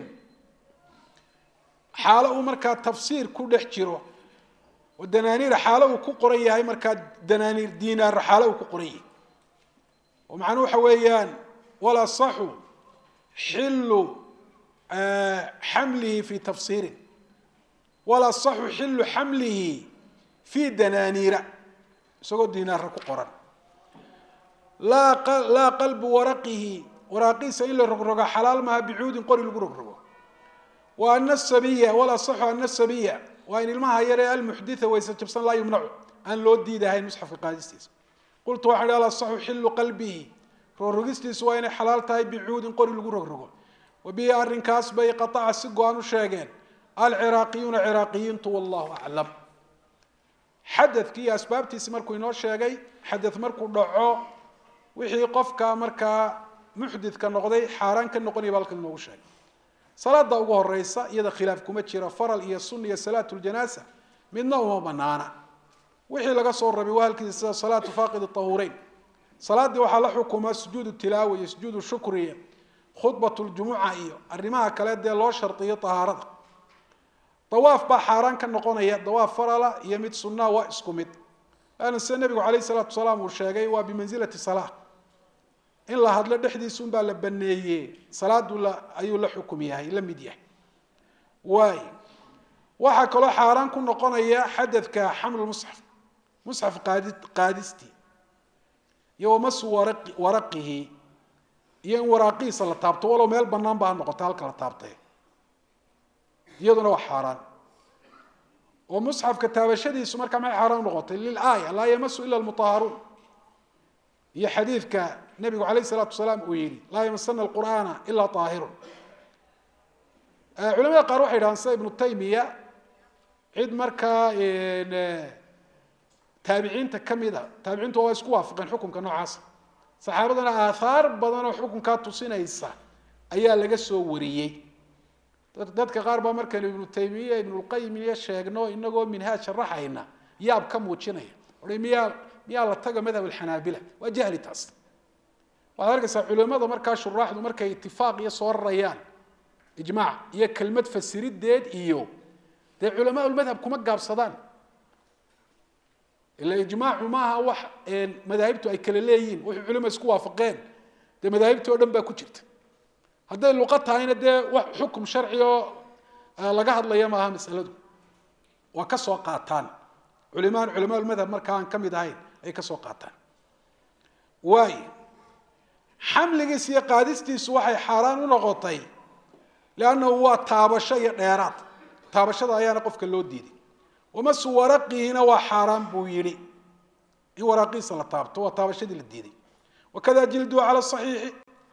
حاله مركا تفسير كل حجره والدنانير حاله كقرية هاي مركا دنانير دينار حاله كقرية ومعنوه حويان ولا صح حل حمله في تفسير ولا صح حل حمله في دنانير سقط دينار كقرن لا لا قلب ورقه وراقيس إلا رقرقة حلال ما بعود قري القرقرقة وأن السبية ولا صح أن السبية وإن المها يرى المحدثة ويستجبسن لا يمنع أن لو دي ده هاي المصحف القادستيس قلت واحد على الصح حل قلبه رورغستيس وإن حلال تاي بعود قري القرقرقة وبه الرنكاس بي قطع السقوان وشاقين العراقيون عراقيين والله أعلم حدث كي أسباب تسمركو ينور شاقي حدث مركو دعو وحي قفكا مركا محدث كنقضي حاران كنقضي بالك النوشاقي صلاة ugu horeysa iyada khilaaf kuma jira faral iyo sunna iyo salaatul janaasa midna uma banaana wixii laga soo rabay waalkiisa salaatu faaqid at-tahurayn salaadii waxa la xukuma sujuud tilaawa iyo sujuud shukriya khutbatul jumu'a iyo arimaha kale ee loo shartiyo tahaarada tawaaf ba xaraan ka noqonaya tawaaf farala iyo mid sunna waa isku mid aan nabiga kaleey salaatu salaam uu sheegay waa bimanzilati salaah in la hadlo dhexdiisa un baa la baneeyay salaadu la ayuu la xukum yahay la mid yahay way waxa kale xaraan ku noqonaya xadadka xaml mushaf mushaf qaadid qaadisti yawma suwarqi warqihi iyo waraqiisa la taabto walo meel banaan baa noqota halka la taabtay iyaduna waa xaraan oo mushafka taabashadiisu marka ma xaraan noqotay lil aaya la yamasu illa al mutahharun هي حديث كنبي عليه الصلاة والسلام ويري لا يمسنا القرآن إلا طاهر علماء قالوا حيران سيد ابن تيمية عيد مركا تابعين تكمدا تابعين تو اسكو وافقين حكم كنوع عاصر صحابتنا آثار بدنا حكم كاتو سنة إسا أيها لغا سو وريي dadka qaar ba marka ibn taymiya ibn al-qayyim iyo sheegno inago minhaaj sharaxayna yaab ka muujinaya orimiya miya la taga madhab al-hanabila wa jahli taas wa argasa culimada marka sharaxdu marka ittifaaq iyo soo rarayaan ijmaac iyo kelmad fasirideed iyo de culama al-madhab kuma gaabsadaan ila ijmaac ma aha wax een madhabtu ay kala leeyihiin wax culimo isku waafaqeen de madhabtu oo dhan ba ku jirta هذا اللغة هنا ده حكم شرعي لقى هذا الأيام أهم مسألة وكسوا قاتان علماء علماء المذهب مركان كم يدهين أي كسوا قاتان واي حمل جسية قادستي سواحي حرام ونغطي لأنه هو تابشة يرات تابشة ده أيام قف كله ديدي ومس ورقهنا وحرام بويري إن ورقي سلطابته وطابشة الديدي وكذا جلدوا على الصحيح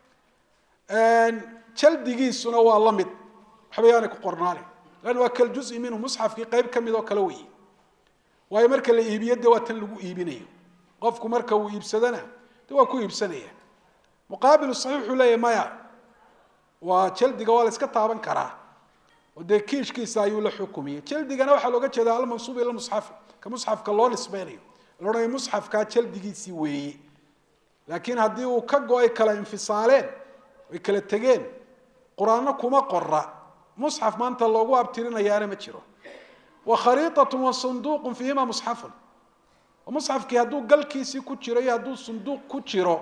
أن جلد جيسنا والله مد حبيانك قرناني لأنه أكل جزء منه مصحف في قيب كم ذو كلوي وهي مركز اللي يبيد دوات اللي يبينيه قفكم مركز ويبسدنا دوا كو يبسنيه مقابل الصحيح ولا مايا وجلد جوال اسكتابن كراه ودي كيش كيس أيو لحكومية جلد جنا وحلو قد شذا على منصوب إلى المصحف كمصحف كاللون إسباني لونا مصحف كجلد جيسي وي لكن هدي وكجو أي كلا انفصالين وكلا تجين قرآن كما قرأ مصحف ما أنت اللوجو أبترنا يانا متشرو وخريطة وصندوق فيهما مصحف ومصحف كي هدو قل كيسي كتشري هدو صندوق كتشرو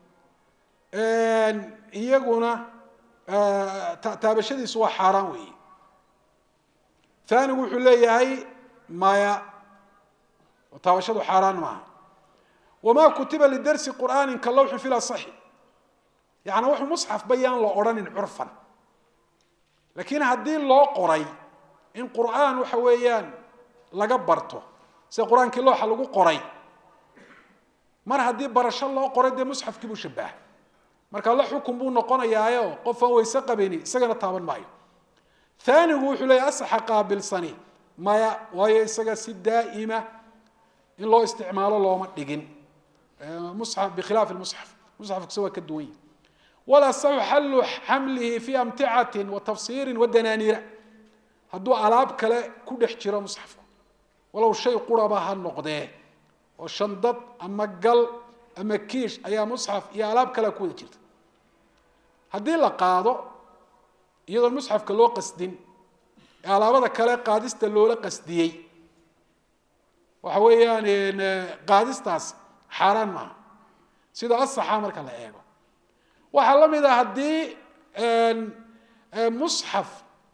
إن يجونا تابشدي سوا حرام وي ثاني وحلي هاي مايا وتابشدو حرام معه وما كتب للدرس قرآن كاللوح في الأصح يعني وحو مصحف بيان لا أوران عرفا لكن هدين لو قري إن قرآن وحويان لقبرته سي قرآن كاللوح لقو قري مر هدين برش الله قري دي مصحف كيبو شباه marka la xukum buu noqonayaa qof aan weyse qabini isagana taaban maayo ثاني wuxuu leeyahay asaxa qaabilsani maya waayo isaga si daa'ima in loo isticmaalo looma dhigin mushaf بخلاف المصحف مصحف كسوى كدوي ولا صح حل حمله في امتعه وتفسير ودنانير haduu alaab kale ku dhex jiro mushafka walaw shay quraba ha noqdee oo shandad ama gal ama kiish ayaa mushaf iyo alaab kale ku wada jirta haddii la qaado iyadoo mushafka loo qasdin alaabada kale qaadista loola qasdiyay waxa weeyaan qaadistaas xaraan ma sida asaxa marka la eego waxa la mid ah haddii mushaf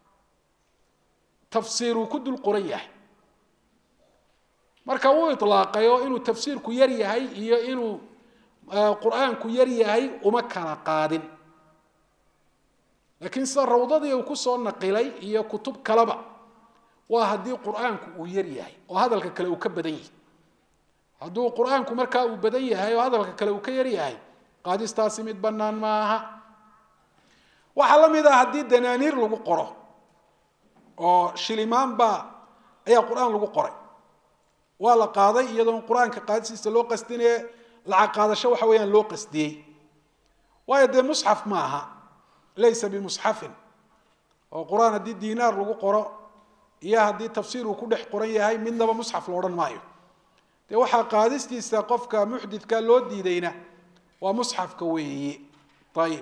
tafsiiru ku dul qoran yahay marka uu itlaaqayo inuu tafsiirku yar yahay iyo inuu quraanku yar yahay uma kala qaadin laakiin sida rawdadii uu ku soo naqilay iyo kutub kalaba waa hadii quraanku uu yar yahay oo hadalka kale uu ka badan yahay haduu quraanku marka uu badan yahay oo hadalka kale uu ka yar yahay qaadistaasi mid banaan maaha waxa la mid ah hadii danaaniir lagu qoro oo shilimaan ba ayaa quraan lagu qoray waa la qaaday iyadoo quraanka qaadisiisa loo qasdinay la qaadasho waxa weeyaan loo qasdiyay waayo de mushaf maaha laysa bi mushafin oo quraan hadii diinaar lagu qoro iyo hadii tafsiir uu ku dhex qoran yahay midnaba mushaf loo oran maayo de waxa qaadistiisa qofka muhdithka loo diidayna waa mushafka weeye tayib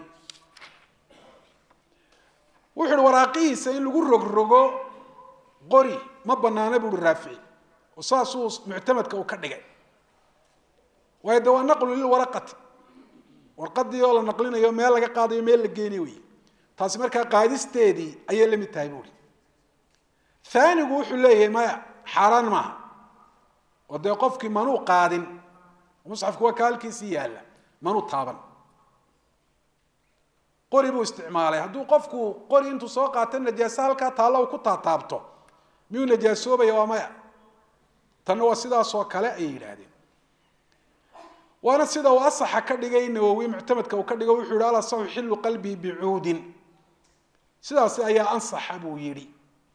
wuxuu waraaqiisa in lagu rogrogo qori ma banaana buu raafici وصاصوص معتمد كو كدغاي واي دوا نقل للورقه ورقدي oo la naqlinayo meel laga qaadayo meel la geeyay wi taas marka qaadisteedii ayay la mid tahay buuri ثانيgu wuxuu leeyahay ma xaraan ma wada qofkii manu qaadin musxafku waa kaalkiisi yaala manu taaban qori buu isticmaalay haduu qofku qori intuu soo qaato najaasa halka taalo ku taataabto miyuu najaasoobay waa ma تنوى سيدا سو كلا أي يرادين وأنا سيدا وأصح كدجين نووي معتمد كو كدجوا وحول على صح حل قلبي بعود سيدا سيا أنصح أبو يري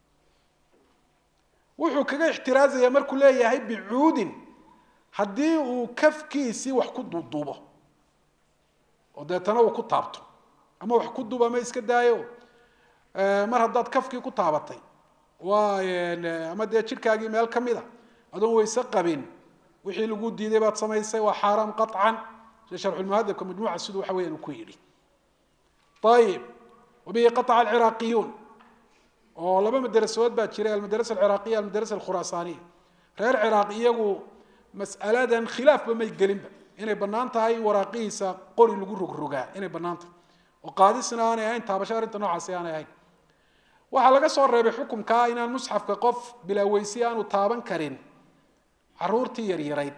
وحول كجا احتراز يا مر كلها يهي بعود حدي وكف كيسي وحكود الضوبة وده تنوى كتابته أما وحكود الضوبة ما يسكت دايو آه مر هداد كف كي كتابتي وين أما ده شركة جي مال كميدا أدون ويسقبين وحي لقود دي بات سميسي وحرام قطعا شرح المهذب كمجموعة السدو حوين وكويري طيب وبه قطع العراقيون ولما مدرسوات بات شراء المدرسة العراقية المدرسة الخراسانية غير عراقية مسألة خلاف بما يقلن إنه بنانتا هاي وراقيسة قولي لقود رقا إنه بنانتا وقادسنا أنا هاين تابشار انت نوعا سيانا هاين وحلقة صور بحكم كائنا المصحف كقف بلا ويسيان وطابا كرين عرورتي يريريد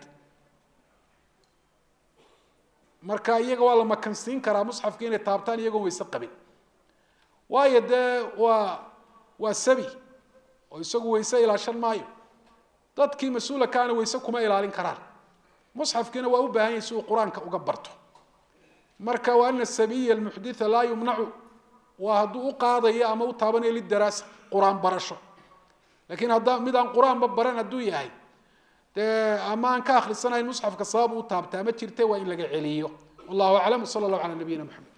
marka iyaga waa la makansiin karaa musxafka inay taabtaan iyagoo weyse qabin waayo de waa waa sabi oo isagu weyse ilaashan maayo dadkii mas-uula kaana weyse kuma ilaalin karaan musxafkiina waa u baahan yahay si uu qur-aanka uga barto marka waa ana sabiya almuxditha laa yumnacu waa hadduu u qaadayo ama u taabanayo lidaraasa qur-aan barasho laakiin haddaa mid aan qur-aanba baran hadduu yahay dee ama aan ka akhrisanayn musxafka sabab u taabtaa ma jirte waa in laga celiyo wallahu aclam sala allahu calaa nabiyina maxamed